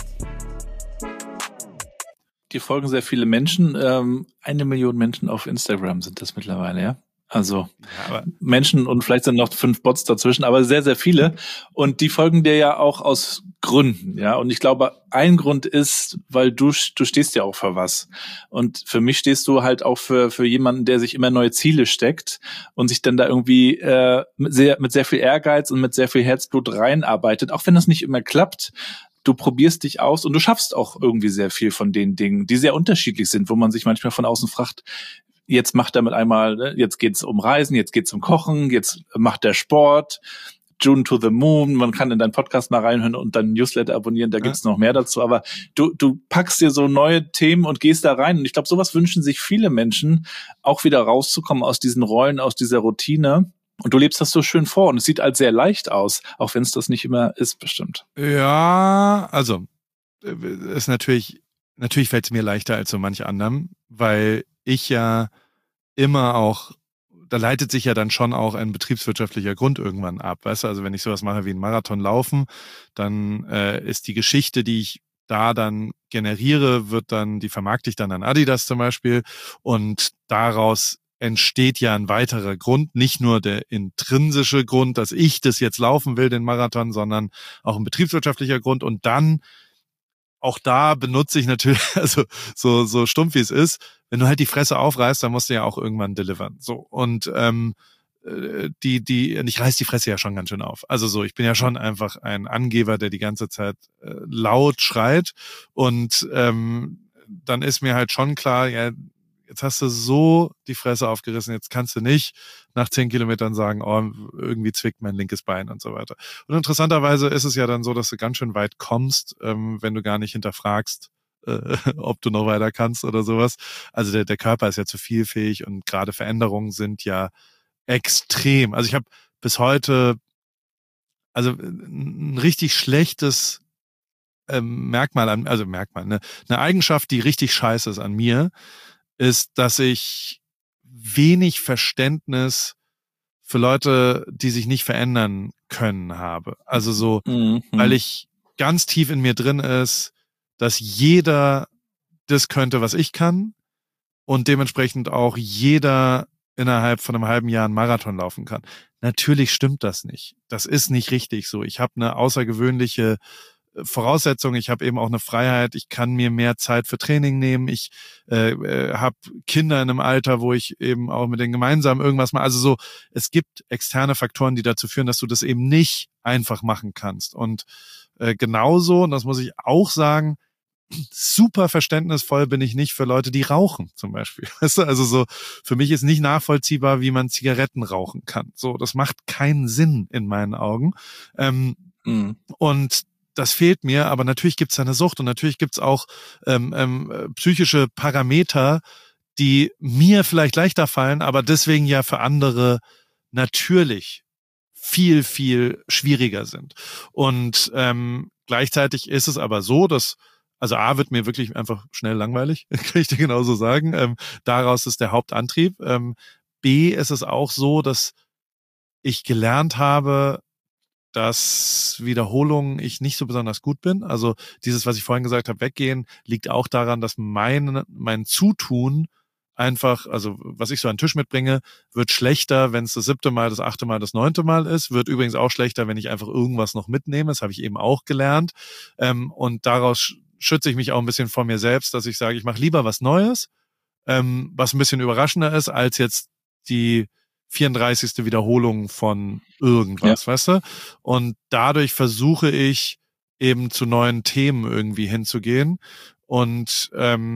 Die folgen sehr viele Menschen. 1 Million Menschen auf Instagram sind das mittlerweile, ja? Also Menschen und vielleicht sind noch 5 Bots dazwischen, aber sehr, sehr viele. Und die folgen dir ja auch aus Gründen, ja. Und ich glaube, ein Grund ist, weil du stehst ja auch für was. Und für mich stehst du halt auch für jemanden, der sich immer neue Ziele steckt und sich dann da irgendwie mit sehr viel Ehrgeiz und mit sehr viel Herzblut reinarbeitet, auch wenn das nicht immer klappt. Du probierst dich aus und du schaffst auch irgendwie sehr viel von den Dingen, die sehr unterschiedlich sind, wo man sich manchmal von außen fragt, jetzt macht er mit einmal, jetzt geht's um Reisen, jetzt geht's um Kochen, jetzt macht er Sport. June to the Moon. Man kann in deinen Podcast mal reinhören und dann Newsletter abonnieren. Da gibt's noch mehr dazu. Aber du packst dir so neue Themen und gehst da rein. Und ich glaube, sowas wünschen sich viele Menschen, auch wieder rauszukommen aus diesen Rollen, aus dieser Routine. Und du lebst das so schön vor. Und es sieht halt sehr leicht aus, auch wenn es das nicht immer ist, bestimmt. Ja, also ist natürlich fällt es mir leichter als so manch anderem, weil ich ja immer auch, da leitet sich ja dann schon auch ein betriebswirtschaftlicher Grund irgendwann ab, weißt du, also wenn ich sowas mache wie einen Marathon laufen, dann ist die Geschichte, die ich da dann generiere, die vermarkte ich dann an Adidas zum Beispiel und daraus entsteht ja ein weiterer Grund, nicht nur der intrinsische Grund, dass ich das jetzt laufen will, den Marathon, sondern auch ein betriebswirtschaftlicher Grund und dann auch da benutze ich natürlich, also so stumpf wie es ist, wenn du halt die Fresse aufreißt, dann musst du ja auch irgendwann delivern. So und ich reiß die Fresse ja schon ganz schön auf. Also so, ich bin ja schon einfach ein Angeber, der die ganze Zeit laut schreit und dann ist mir halt schon klar, ja, jetzt hast du so die Fresse aufgerissen, jetzt kannst du nicht nach 10 Kilometern sagen, oh, irgendwie zwickt mein linkes Bein und so weiter. Und interessanterweise ist es ja dann so, dass du ganz schön weit kommst, wenn du gar nicht hinterfragst, ob du noch weiter kannst oder sowas. Also der Körper ist ja zu vielfähig und gerade Veränderungen sind ja extrem. Also ich habe bis heute also ein richtig schlechtes Merkmal, eine Eigenschaft, die richtig scheiße ist an mir, ist, dass ich wenig Verständnis für Leute, die sich nicht verändern können, habe. Also so, weil ich ganz tief in mir drin ist, dass jeder das könnte, was ich kann und dementsprechend auch jeder innerhalb von einem halben Jahr einen Marathon laufen kann. Natürlich stimmt das nicht. Das ist nicht richtig so. Ich habe eine außergewöhnliche Voraussetzung, ich habe eben auch eine Freiheit, ich kann mir mehr Zeit für Training nehmen, ich habe Kinder in einem Alter, wo ich eben auch mit denen gemeinsam irgendwas mache. Also so, es gibt externe Faktoren, die dazu führen, dass du das eben nicht einfach machen kannst. Und genauso, und das muss ich auch sagen, super verständnisvoll bin ich nicht für Leute, die rauchen zum Beispiel. Weißt du? Also so, für mich ist nicht nachvollziehbar, wie man Zigaretten rauchen kann. So, das macht keinen Sinn in meinen Augen. Und das fehlt mir, aber natürlich gibt's da eine Sucht und natürlich gibt's auch psychische Parameter, die mir vielleicht leichter fallen, aber deswegen ja für andere natürlich viel, viel schwieriger sind. Und gleichzeitig ist es aber so, dass also A wird mir wirklich einfach schnell langweilig, kann ich dir genauso sagen. Daraus ist der Hauptantrieb. B ist es auch so, dass ich gelernt habe, dass Wiederholungen ich nicht so besonders gut bin. Also dieses, was ich vorhin gesagt habe, weggehen, liegt auch daran, dass mein Zutun einfach, also was ich so an den Tisch mitbringe, wird schlechter, wenn es das 7. Mal, das 8. Mal, das 9. Mal ist. Wird übrigens auch schlechter, wenn ich einfach irgendwas noch mitnehme. Das habe ich eben auch gelernt. Und daraus schütze ich mich auch ein bisschen vor mir selbst, dass ich sage, ich mache lieber was Neues, was ein bisschen überraschender ist, als jetzt die 34. Wiederholung von irgendwas, weißt du? Und dadurch versuche ich eben zu neuen Themen irgendwie hinzugehen. Und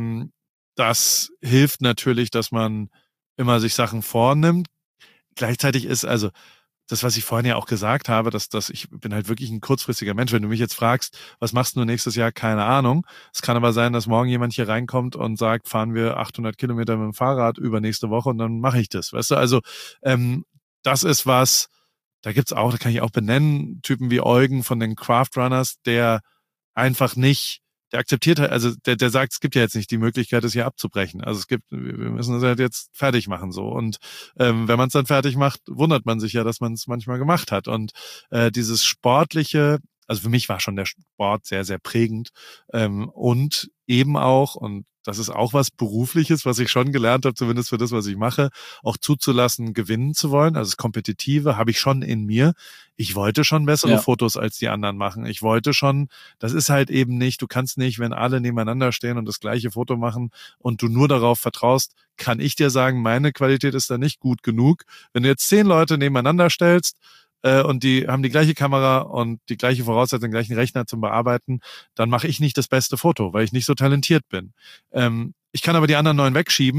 das hilft natürlich, dass man immer sich Sachen vornimmt. Gleichzeitig ist also das, was ich vorhin ja auch gesagt habe, dass ich bin halt wirklich ein kurzfristiger Mensch. Wenn du mich jetzt fragst, was machst du nächstes Jahr? Keine Ahnung. Es kann aber sein, dass morgen jemand hier reinkommt und sagt, fahren wir 800 Kilometer mit dem Fahrrad übernächste Woche und dann mache ich das. Weißt du, also das ist was, da kann ich auch benennen, Typen wie Eugen von den Craft Runners, der einfach nicht, der akzeptiert halt, also der sagt, es gibt ja jetzt nicht die Möglichkeit, es hier abzubrechen. Also wir müssen es halt jetzt fertig machen so. Und wenn man es dann fertig macht, wundert man sich ja, dass man es manchmal gemacht hat. Und dieses Sportliche, also für mich war schon der Sport sehr, sehr prägend. Und eben auch, und das ist auch was Berufliches, was ich schon gelernt habe, zumindest für das, was ich mache, auch zuzulassen, gewinnen zu wollen. Also das Kompetitive habe ich schon in mir. Ich wollte schon bessere Fotos als die anderen machen. Ich wollte schon, das ist halt eben nicht, du kannst nicht, wenn alle nebeneinander stehen und das gleiche Foto machen und du nur darauf vertraust, kann ich dir sagen, meine Qualität ist da nicht gut genug. Wenn du jetzt 10 Leute nebeneinander stellst, und die haben die gleiche Kamera und die gleiche Voraussetzung, den gleichen Rechner zum Bearbeiten, dann mache ich nicht das beste Foto, weil ich nicht so talentiert bin. Ich kann aber die anderen 9 wegschieben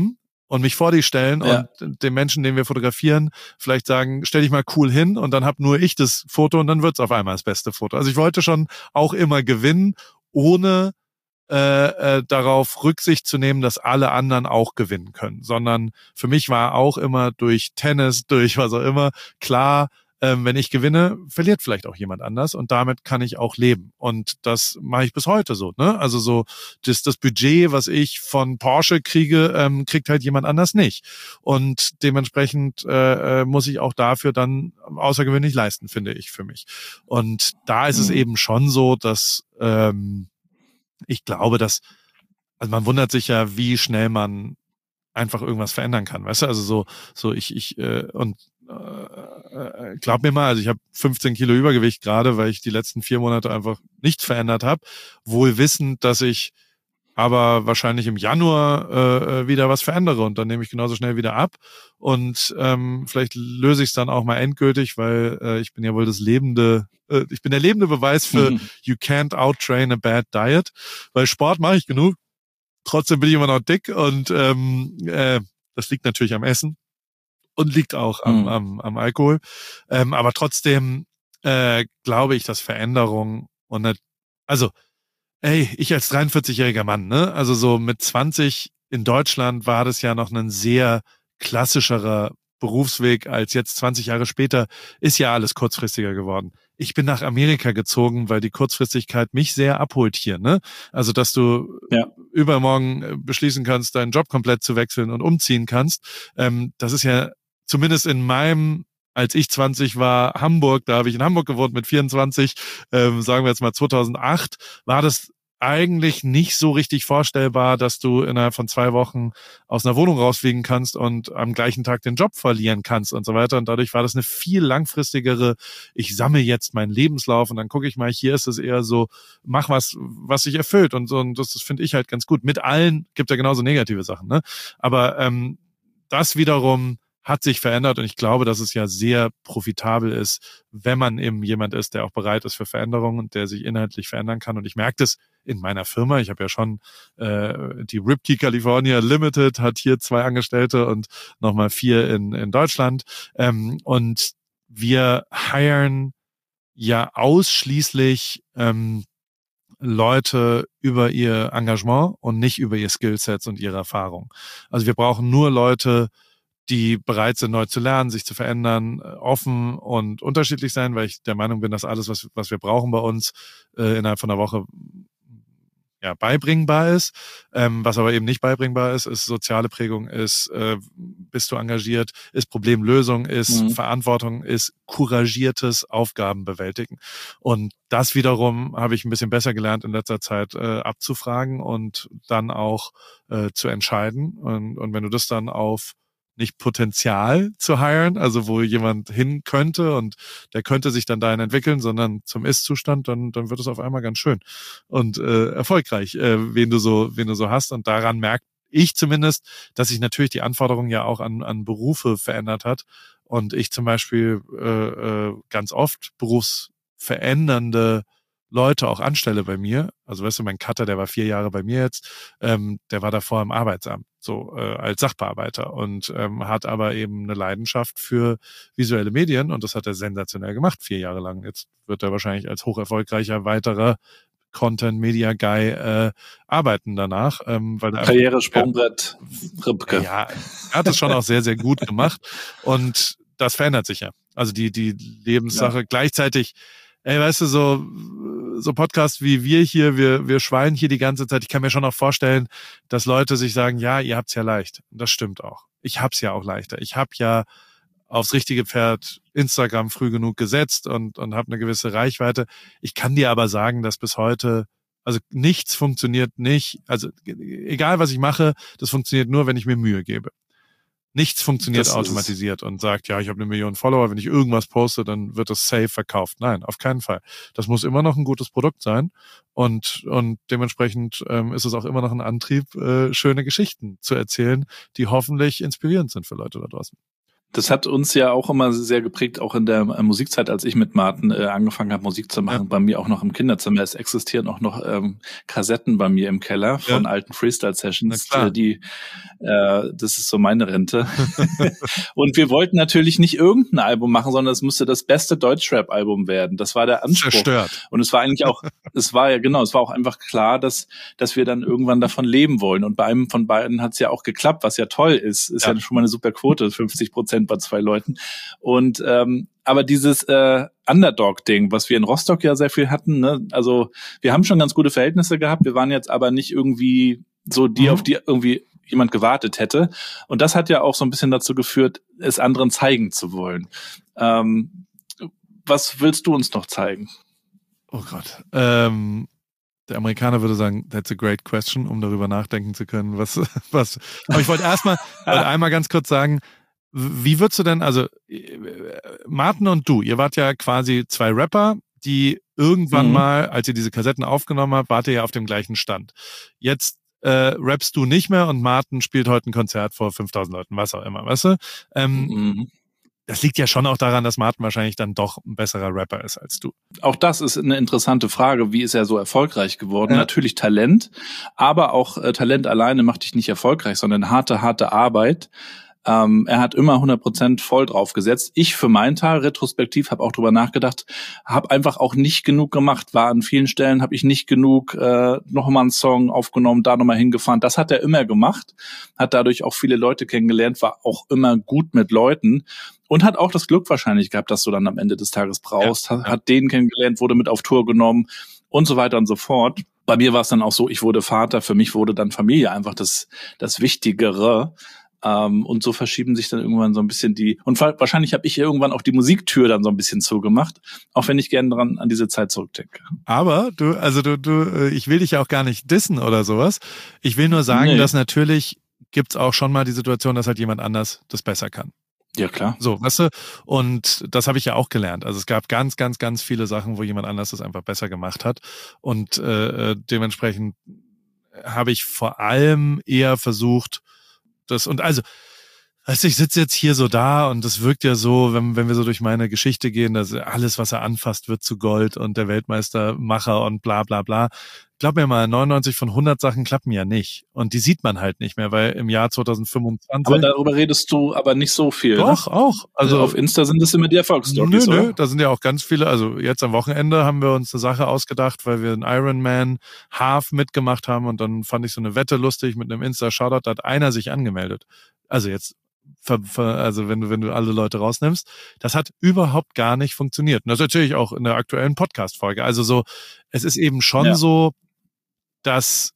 und mich vor die stellen und dem Menschen, den wir fotografieren, vielleicht sagen, stell dich mal cool hin und dann hab nur ich das Foto und dann wird's auf einmal das beste Foto. Also ich wollte schon auch immer gewinnen, ohne darauf Rücksicht zu nehmen, dass alle anderen auch gewinnen können, sondern für mich war auch immer durch Tennis, durch was auch immer, klar, wenn ich gewinne, verliert vielleicht auch jemand anders und damit kann ich auch leben. Und das mache ich bis heute so, ne? Also so das Budget, was ich von Porsche kriege, kriegt halt jemand anders nicht. Und dementsprechend muss ich auch dafür dann außergewöhnlich leisten, finde ich, für mich. Und da ist es eben schon so, dass ich glaube, dass, also man wundert sich ja, wie schnell man einfach irgendwas verändern kann, weißt du? Also glaub mir mal, also ich habe 15 Kilo Übergewicht gerade, weil ich die letzten 4 Monate einfach nichts verändert habe, wohl wissend, dass ich aber wahrscheinlich im Januar wieder was verändere und dann nehme ich genauso schnell wieder ab und vielleicht löse ich es dann auch mal endgültig, weil ich bin ja wohl ich bin der lebende Beweis für you can't outtrain a bad diet, weil Sport mache ich genug, trotzdem bin ich immer noch dick und das liegt natürlich am Essen und liegt auch am Alkohol, aber trotzdem glaube ich, dass Veränderung ich als 43-jähriger Mann, ne? Also so mit 20 in Deutschland war das ja noch ein sehr klassischerer Berufsweg als jetzt 20 Jahre später ist ja alles kurzfristiger geworden. Ich bin nach Amerika gezogen, weil die Kurzfristigkeit mich sehr abholt hier, ne? Also, dass du übermorgen beschließen kannst, deinen Job komplett zu wechseln und umziehen kannst. Das ist ja zumindest in meinem, als ich 20 war, Hamburg, da habe ich in Hamburg gewohnt mit 24, sagen wir jetzt mal 2008, war das eigentlich nicht so richtig vorstellbar, dass du innerhalb von 2 Wochen aus einer Wohnung rausfliegen kannst und am gleichen Tag den Job verlieren kannst und so weiter. Und dadurch war das eine viel langfristigere, ich sammle jetzt meinen Lebenslauf und dann gucke ich mal, hier ist es eher so, mach was sich erfüllt und so. Und das finde ich halt ganz gut. Mit allen gibt ja genauso negative Sachen, ne? Aber das wiederum hat sich verändert und ich glaube, dass es ja sehr profitabel ist, wenn man eben jemand ist, der auch bereit ist für Veränderungen und der sich inhaltlich verändern kann. Und ich merke das in meiner Firma. Ich habe ja schon die Ripkey California Limited hat hier 2 Angestellte und nochmal 4 in Deutschland. Und wir hiren ja ausschließlich Leute über ihr Engagement und nicht über ihr Skillsets und ihre Erfahrung. Also wir brauchen nur Leute, die bereit sind, neu zu lernen, sich zu verändern, offen und unterschiedlich sein, weil ich der Meinung bin, dass alles, was wir brauchen bei uns, innerhalb von einer Woche beibringbar ist. Was aber eben nicht beibringbar ist soziale Prägung, bist du engagiert, ist Problemlösung, ist Verantwortung, ist couragiertes Aufgaben bewältigen. Und das wiederum habe ich ein bisschen besser gelernt in letzter Zeit abzufragen und dann auch zu entscheiden. Und wenn du das dann auf nicht Potenzial zu hiren, also wo jemand hin könnte und der könnte sich dann dahin entwickeln, sondern zum Ist-Zustand, dann wird es auf einmal ganz schön und erfolgreich, wen du so hast. Und daran merke ich zumindest, dass sich natürlich die Anforderung ja auch an Berufe verändert hat und ich zum Beispiel ganz oft berufsverändernde Leute auch anstelle bei mir. Also weißt du, mein Cutter, der war 4 Jahre bei mir jetzt, der war davor im Arbeitsamt, so als Sachbearbeiter und hat aber eben eine Leidenschaft für visuelle Medien und das hat er sensationell gemacht, 4 Jahre lang. Jetzt wird er wahrscheinlich als hocherfolgreicher weiterer Content-Media-Guy arbeiten danach. Weil Karrieresprungbrett Ripke. Ja, er hat es schon auch sehr, sehr gut gemacht und das verändert sich ja. Also die Lebenssache gleichzeitig. Ey, weißt du, so Podcasts wie wir hier, wir schwallen hier die ganze Zeit. Ich kann mir schon auch vorstellen, dass Leute sich sagen, ja, ihr habt's ja leicht. Und das stimmt auch. Ich hab's ja auch leichter. Ich hab ja aufs richtige Pferd Instagram früh genug gesetzt und habe eine gewisse Reichweite. Ich kann dir aber sagen, dass bis heute, also nichts funktioniert nicht. Also egal, was ich mache, das funktioniert nur, wenn ich mir Mühe gebe. Nichts funktioniert automatisiert und sagt, ja, ich habe 1 Million Follower, wenn ich irgendwas poste, dann wird das safe verkauft. Nein, auf keinen Fall. Das muss immer noch ein gutes Produkt sein und dementsprechend ist es auch immer noch ein Antrieb, schöne Geschichten zu erzählen, die hoffentlich inspirierend sind für Leute da draußen. Das hat uns ja auch immer sehr geprägt, auch in der Musikzeit, als ich mit Martin angefangen habe, Musik zu machen, bei mir auch noch im Kinderzimmer. Es existieren auch noch Kassetten bei mir im Keller von alten Freestyle-Sessions, das ist so meine Rente. Und wir wollten natürlich nicht irgendein Album machen, sondern es musste das beste Deutschrap-Album werden. Das war der Anspruch. Zerstört. Und es war eigentlich auch, es war auch einfach klar, dass wir dann irgendwann davon leben wollen. Und bei einem von beiden hat es ja auch geklappt, was ja toll ist. Ist ja schon mal eine super Quote, 50% bei 2 Leuten. Und aber dieses Underdog-Ding, was wir in Rostock ja sehr viel hatten, ne? Also wir haben schon ganz gute Verhältnisse gehabt, wir waren jetzt aber nicht irgendwie so die, auf die irgendwie jemand gewartet hätte. Und das hat ja auch so ein bisschen dazu geführt, es anderen zeigen zu wollen. Was willst du uns noch zeigen? Oh Gott. Der Amerikaner würde sagen, that's a great question, um darüber nachdenken zu können, was. Aber ich wollte einmal ganz kurz sagen, wie würdest du denn, also Martin und du, ihr wart ja quasi 2 Rapper, die irgendwann mal, als ihr diese Kassetten aufgenommen habt, wart ihr ja auf dem gleichen Stand. Jetzt rappst du nicht mehr und Martin spielt heute ein Konzert vor 5000 Leuten, was auch immer, weißt du? Das liegt ja schon auch daran, dass Martin wahrscheinlich dann doch ein besserer Rapper ist als du. Auch das ist eine interessante Frage. Wie ist er so erfolgreich geworden? Ja. Natürlich Talent, aber auch Talent alleine macht dich nicht erfolgreich, sondern harte Arbeit. Er hat immer 100% voll drauf gesetzt. Ich für meinen Teil, retrospektiv, habe auch drüber nachgedacht, habe einfach auch nicht genug gemacht. War an vielen Stellen, habe ich nicht genug nochmal einen Song aufgenommen, da nochmal hingefahren. Das hat er immer gemacht, hat dadurch auch viele Leute kennengelernt, war auch immer gut mit Leuten und hat auch das Glück wahrscheinlich gehabt, dass du dann am Ende des Tages brauchst. Ja. Hat den kennengelernt, wurde mit auf Tour genommen und so weiter und so fort. Bei mir war es dann auch so, ich wurde Vater, für mich wurde dann Familie einfach das Wichtigere. Und so verschieben sich dann irgendwann so ein bisschen und wahrscheinlich habe ich irgendwann auch die Musiktür dann so ein bisschen zugemacht, auch wenn ich gerne an diese Zeit zurückdenke. Aber ich will dich ja auch gar nicht dissen oder sowas. Ich will nur sagen, dass natürlich gibt's auch schon mal die Situation, dass halt jemand anders das besser kann. Ja, klar. So, weißt du, und das habe ich ja auch gelernt. Also es gab ganz, ganz, ganz viele Sachen, wo jemand anders das einfach besser gemacht hat. Und dementsprechend habe ich vor allem eher versucht, ich sitze jetzt hier so da und das wirkt ja so, wenn wir so durch meine Geschichte gehen, dass alles, was er anfasst, wird zu Gold und der Weltmeistermacher und bla bla bla. Glaub mir mal, 99 von 100 Sachen klappen ja nicht. Und die sieht man halt nicht mehr, weil im Jahr 2025... Aber darüber redest du aber nicht so viel. Doch, ne? Auch. Also auf Insta sind das immer die Erfolgsstories, oder? Nö, da sind ja auch ganz viele. Also jetzt am Wochenende haben wir uns eine Sache ausgedacht, weil wir einen Ironman Half mitgemacht haben und dann fand ich so eine Wette lustig mit einem Insta-Shoutout, da hat einer sich angemeldet. Also jetzt... Also wenn du alle Leute rausnimmst, das hat überhaupt gar nicht funktioniert. Und das erzähle ich auch in der aktuellen Podcast-Folge. Also so, es ist eben schon so, dass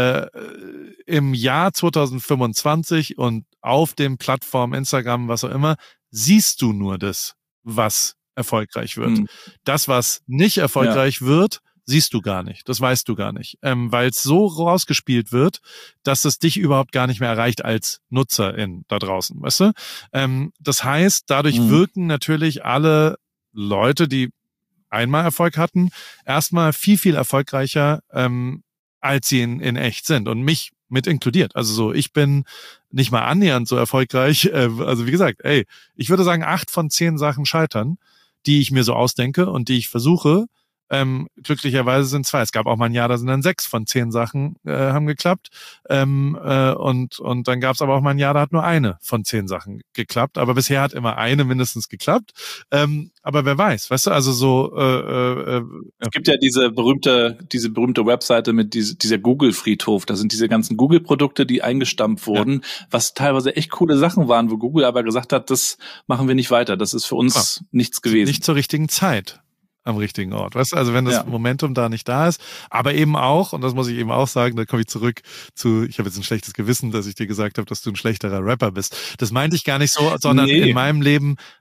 im Jahr 2025 und auf den Plattformen Instagram, was auch immer, siehst du nur das, was erfolgreich wird. Das, was nicht erfolgreich wird, siehst du gar nicht. Das weißt du gar nicht. Weil es so rausgespielt wird, dass es dich überhaupt gar nicht mehr erreicht als Nutzerin da draußen, weißt du? Das heißt, dadurch wirken natürlich alle Leute, die einmal Erfolg hatten, erstmal viel, viel erfolgreicher, als sie in echt sind. Und mich mit inkludiert. Also so, ich bin nicht mal annähernd so erfolgreich. Also wie gesagt, ich würde sagen, 8 von 10 Sachen scheitern, die ich mir so ausdenke und die ich versuche. Glücklicherweise sind 2. Es gab auch mal ein Jahr, da sind dann 6 von 10 Sachen haben geklappt. Und dann gab es aber auch mal ein Jahr, da hat nur 1 von 10 Sachen geklappt. Aber bisher hat immer eine mindestens geklappt. Aber wer weiß, weißt du, also so es gibt ja diese berühmte Webseite mit dieser Google-Friedhof. Da sind diese ganzen Google-Produkte, die eingestampft wurden, was teilweise echt coole Sachen waren, wo Google aber gesagt hat, das machen wir nicht weiter. Das ist für uns nichts gewesen. Nicht zur richtigen Zeit am richtigen Ort. Weißt du, also wenn das Momentum da nicht da ist, aber eben auch, und das muss ich eben auch sagen, da komme ich zurück zu, ich habe jetzt ein schlechtes Gewissen, dass ich dir gesagt habe, dass du ein schlechterer Rapper bist. Das meinte ich gar nicht so, sondern in meinem Leben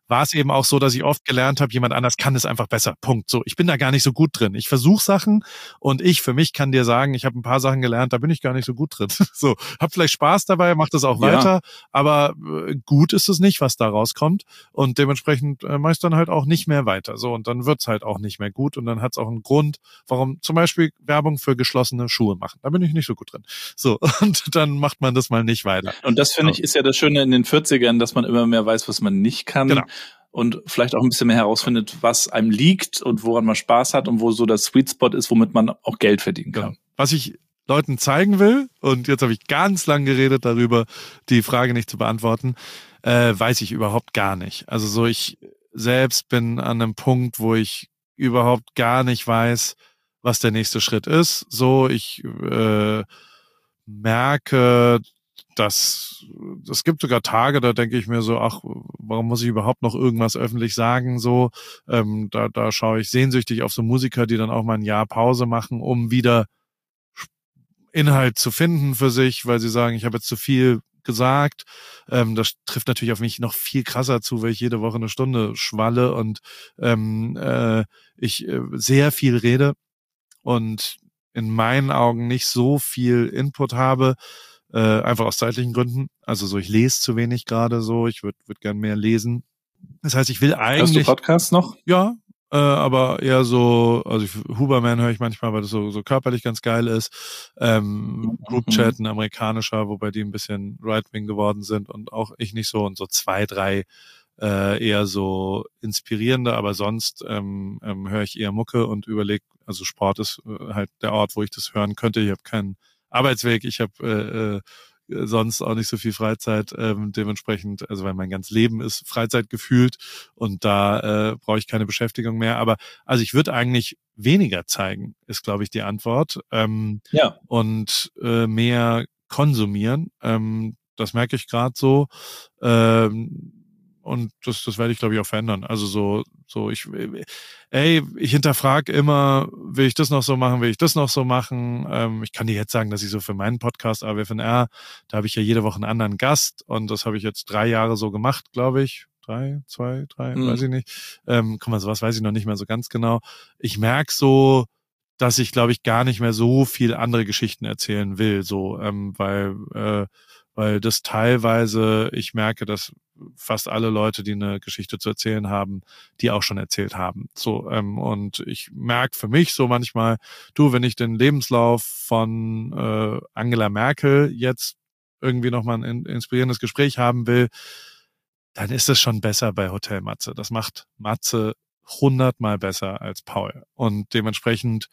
war es eben auch so, dass ich oft gelernt habe, jemand anders kann es einfach besser. Punkt. So, ich bin da gar nicht so gut drin. Ich versuche Sachen und ich für mich kann dir sagen, ich habe ein paar Sachen gelernt, da bin ich gar nicht so gut drin. So, hab vielleicht Spaß dabei, mach das auch weiter, aber gut ist es nicht, was da rauskommt und dementsprechend mache ich dann halt auch nicht mehr weiter. So, und dann wird's halt auch nicht mehr gut und dann hat's auch einen Grund, warum zum Beispiel Werbung für geschlossene Schuhe machen. Da bin ich nicht so gut drin. So, und dann macht man das mal nicht weiter. Und das finde ich ist ja das Schöne in den 40ern, dass man immer mehr weiß, was man nicht kann. Genau. Und vielleicht auch ein bisschen mehr herausfindet, was einem liegt und woran man Spaß hat und wo so das Sweet Spot ist, womit man auch Geld verdienen kann. Genau. Was ich Leuten zeigen will, und jetzt habe ich ganz lang geredet darüber, die Frage nicht zu beantworten, weiß ich überhaupt gar nicht. Also so, ich selbst bin an einem Punkt, wo ich überhaupt gar nicht weiß, was der nächste Schritt ist. So, ich merke, dass es gibt sogar Tage, da denke ich mir so, ach, warum muss ich überhaupt noch irgendwas öffentlich sagen? So, da schaue ich sehnsüchtig auf so Musiker, die dann auch mal ein Jahr Pause machen, um wieder Inhalt zu finden für sich, weil sie sagen, ich habe jetzt zu viel gesagt. Das trifft natürlich auf mich noch viel krasser zu, weil ich jede Woche eine Stunde schwalle und ich sehr viel rede und in meinen Augen nicht so viel Input habe, einfach aus zeitlichen Gründen. Also so, ich lese zu wenig gerade so, ich würde gern mehr lesen. Das heißt, ich will eigentlich... Hörst du Podcasts noch? Ja, aber eher so, also Huberman höre ich manchmal, weil das so körperlich ganz geil ist. Groupchat, ein amerikanischer, wobei die ein bisschen Right-Wing geworden sind und auch ich nicht so und so 2, 3 eher so inspirierende, aber sonst höre ich eher Mucke und überlege, also Sport ist halt der Ort, wo ich das hören könnte. Ich habe keinen Arbeitsweg, ich habe sonst auch nicht so viel Freizeit, dementsprechend, also weil mein ganzes Leben ist Freizeit gefühlt und da brauche ich keine Beschäftigung mehr. Aber also ich würde eigentlich weniger zeigen, ist glaube ich die Antwort. Und mehr konsumieren. Das merke ich gerade so. Und das werde ich, glaube ich, auch verändern. Also ich hinterfrage immer, will ich das noch so machen, will ich das noch so machen? Ich kann dir jetzt sagen, dass ich so für meinen Podcast AWFNR, da habe ich ja jede Woche einen anderen Gast und das habe ich jetzt 3 Jahre so gemacht, glaube ich. 3, 2, 3, weiß ich nicht. Guck mal, sowas weiß ich noch nicht mehr so ganz genau. Ich merke so, dass ich, glaube ich, gar nicht mehr so viel andere Geschichten erzählen will, so, weil das teilweise, ich merke, dass fast alle Leute, die eine Geschichte zu erzählen haben, die auch schon erzählt haben. So, und ich merke für mich so manchmal, wenn ich den Lebenslauf von Angela Merkel jetzt irgendwie nochmal ein inspirierendes Gespräch haben will, dann ist es schon besser bei Hotel Matze. Das macht Matze 100-mal besser als Paul. Und dementsprechend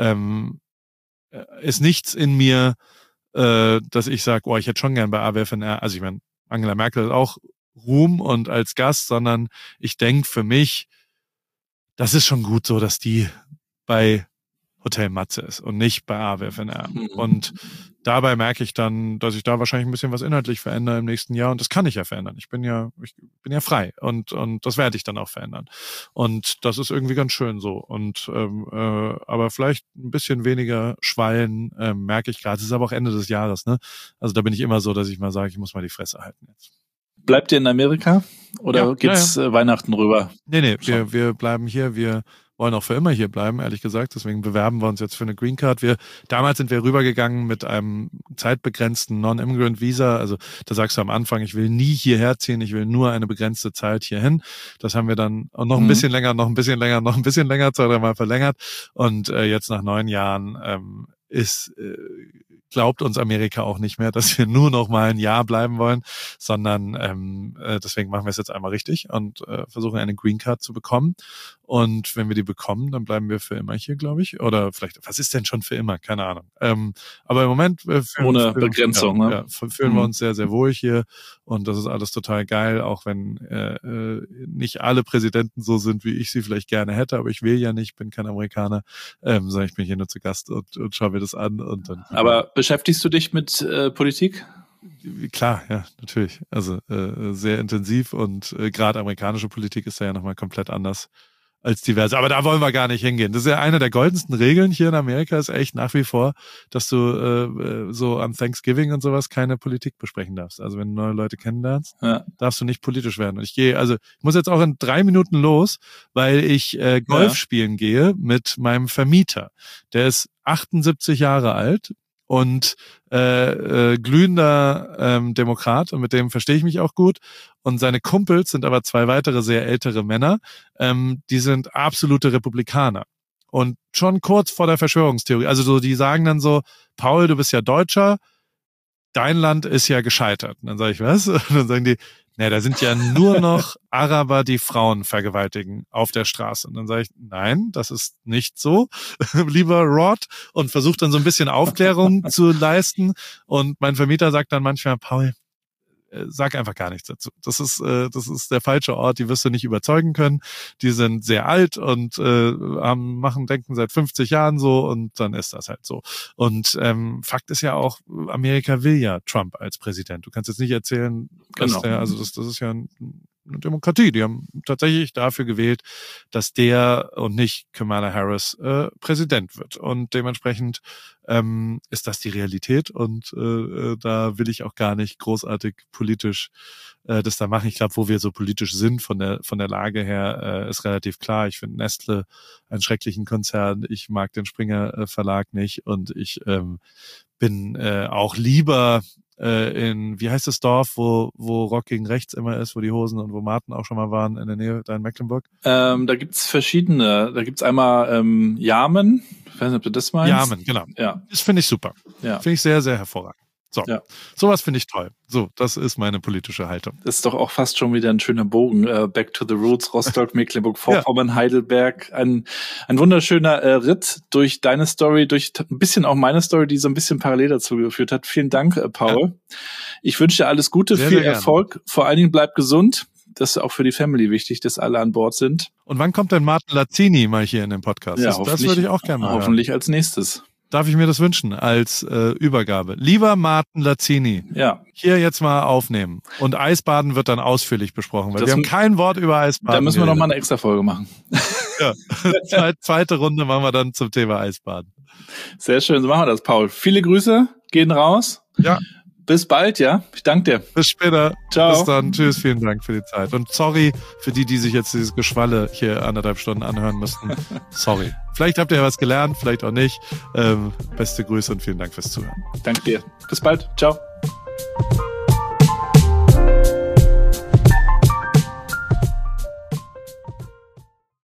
ist nichts in mir, dass ich sage, ich hätte schon gern bei AWFNR, also ich meine, Angela Merkel ist auch Ruhm und als Gast, sondern ich denke für mich, das ist schon gut so, dass die bei Hotel Matze ist und nicht bei AWFNR. Und dabei merke ich dann, dass ich da wahrscheinlich ein bisschen was inhaltlich verändere im nächsten Jahr und das kann ich ja verändern. Ich bin ja frei und das werde ich dann auch verändern. Und das ist irgendwie ganz schön so. Und aber vielleicht ein bisschen weniger Schwallen merke ich gerade. Es ist aber auch Ende des Jahres, ne? Also da bin ich immer so, dass ich mal sage, ich muss mal die Fresse halten jetzt. Bleibt ihr in Amerika oder geht's Weihnachten rüber? Nee, wir bleiben hier. Wir wollen auch für immer hier bleiben, ehrlich gesagt. Deswegen bewerben wir uns jetzt für eine Green Card. Damals sind wir rübergegangen mit einem zeitbegrenzten Non-Immigrant-Visa. Also da sagst du am Anfang, ich will nie hierher ziehen, ich will nur eine begrenzte Zeit hierhin. Das haben wir dann auch noch ein bisschen länger, 2-3 Mal verlängert. Und jetzt nach 9 Jahren glaubt uns Amerika auch nicht mehr, dass wir nur noch mal ein Jahr bleiben wollen, sondern deswegen machen wir es jetzt einmal richtig und versuchen eine Green Card zu bekommen. Und wenn wir die bekommen, dann bleiben wir für immer hier, glaube ich. Oder vielleicht, was ist denn schon für immer? Keine Ahnung. Aber im Moment ohne Begrenzung, fühlen wir uns sehr, sehr wohl hier. Und das ist alles total geil, auch wenn nicht alle Präsidenten so sind, wie ich sie vielleicht gerne hätte. Aber ich will ja nicht, bin kein Amerikaner, sondern ich bin hier nur zu Gast und schaue mir das an. Und dann. Aber beschäftigst du dich mit Politik? Klar, ja, natürlich. Also sehr intensiv und gerade amerikanische Politik ist ja nochmal komplett anders als diverse. Aber da wollen wir gar nicht hingehen. Das ist ja eine der goldensten Regeln hier in Amerika, ist echt nach wie vor, dass du so am Thanksgiving und sowas keine Politik besprechen darfst. Also wenn du neue Leute kennenlernst, darfst du nicht politisch werden. Und ich muss jetzt auch in 3 Minuten los, weil ich Golf spielen gehe mit meinem Vermieter. Der ist 78 Jahre alt und glühender Demokrat, und mit dem verstehe ich mich auch gut. Und seine Kumpels sind aber 2 weitere sehr ältere Männer, die sind absolute Republikaner. Und schon kurz vor der Verschwörungstheorie, also so, die sagen dann so, Paul, du bist ja Deutscher, dein Land ist ja gescheitert. Und dann sage ich, was? Und dann sagen die, da sind ja nur noch Araber, die Frauen vergewaltigen auf der Straße. Und dann sage ich, nein, das ist nicht so, lieber Rod, und versucht dann so ein bisschen Aufklärung zu leisten. Und mein Vermieter sagt dann manchmal, Paul, sag einfach gar nichts dazu. Das ist der falsche Ort, die wirst du nicht überzeugen können. Die sind sehr alt und denken seit 50 Jahren so, und dann ist das halt so. Und Fakt ist ja auch, Amerika will ja Trump als Präsident. Du kannst jetzt nicht erzählen, dass das ist ja eine Demokratie. Die haben tatsächlich dafür gewählt, dass der und nicht Kamala Harris Präsident wird. Und dementsprechend ist das die Realität, und da will ich auch gar nicht großartig politisch das da machen. Ich glaube, wo wir so politisch sind von der Lage her, ist relativ klar. Ich finde Nestle einen schrecklichen Konzern. Ich mag den Springer Verlag nicht, und ich bin auch lieber in, wie heißt das Dorf, wo Rock gegen Rechts immer ist, wo die Hosen und wo Martin auch schon mal waren, in der Nähe da in Mecklenburg? Da gibt's verschiedene. Da gibt's einmal Jamen. Ich weiß nicht, ob du das meinst. Jamen, genau. Ja. Das finde ich super. Ja. Finde ich sehr, sehr hervorragend. So, ja. Sowas finde ich toll. So, das ist meine politische Haltung. Das ist doch auch fast schon wieder ein schöner Bogen. Back to the Roots, Rostock, Mecklenburg-Vorpommern, Heidelberg. Ein wunderschöner Ritt durch deine Story, durch ein bisschen auch meine Story, die so ein bisschen parallel dazu geführt hat. Vielen Dank, Paul. Ja. Ich wünsche dir alles Gute, sehr, viel sehr Erfolg. Vor allen Dingen bleib gesund. Das ist auch für die Family wichtig, dass alle an Bord sind. Und wann kommt denn Martin Lazzini mal hier in den Podcast? Ja, das würde ich auch gerne mal hoffentlich hören. Als nächstes. Darf ich mir das wünschen als Übergabe? Lieber Martin Lazzini, hier jetzt mal aufnehmen. Und Eisbaden wird dann ausführlich besprochen, weil wir haben kein Wort über Eisbaden. Da müssen wir noch mal eine extra Folge machen. Ja, zweite Runde machen wir dann zum Thema Eisbaden. Sehr schön, so machen wir das, Paul. Viele Grüße, gehen raus. Ja. Bis bald, ja. Ich danke dir. Bis später. Ciao. Bis dann. Tschüss. Vielen Dank für die Zeit. Und sorry für die sich jetzt dieses Geschwalle hier 1,5 Stunden anhören mussten. Sorry. Vielleicht habt ihr ja was gelernt, vielleicht auch nicht. Beste Grüße und vielen Dank fürs Zuhören. Danke dir. Bis bald. Ciao.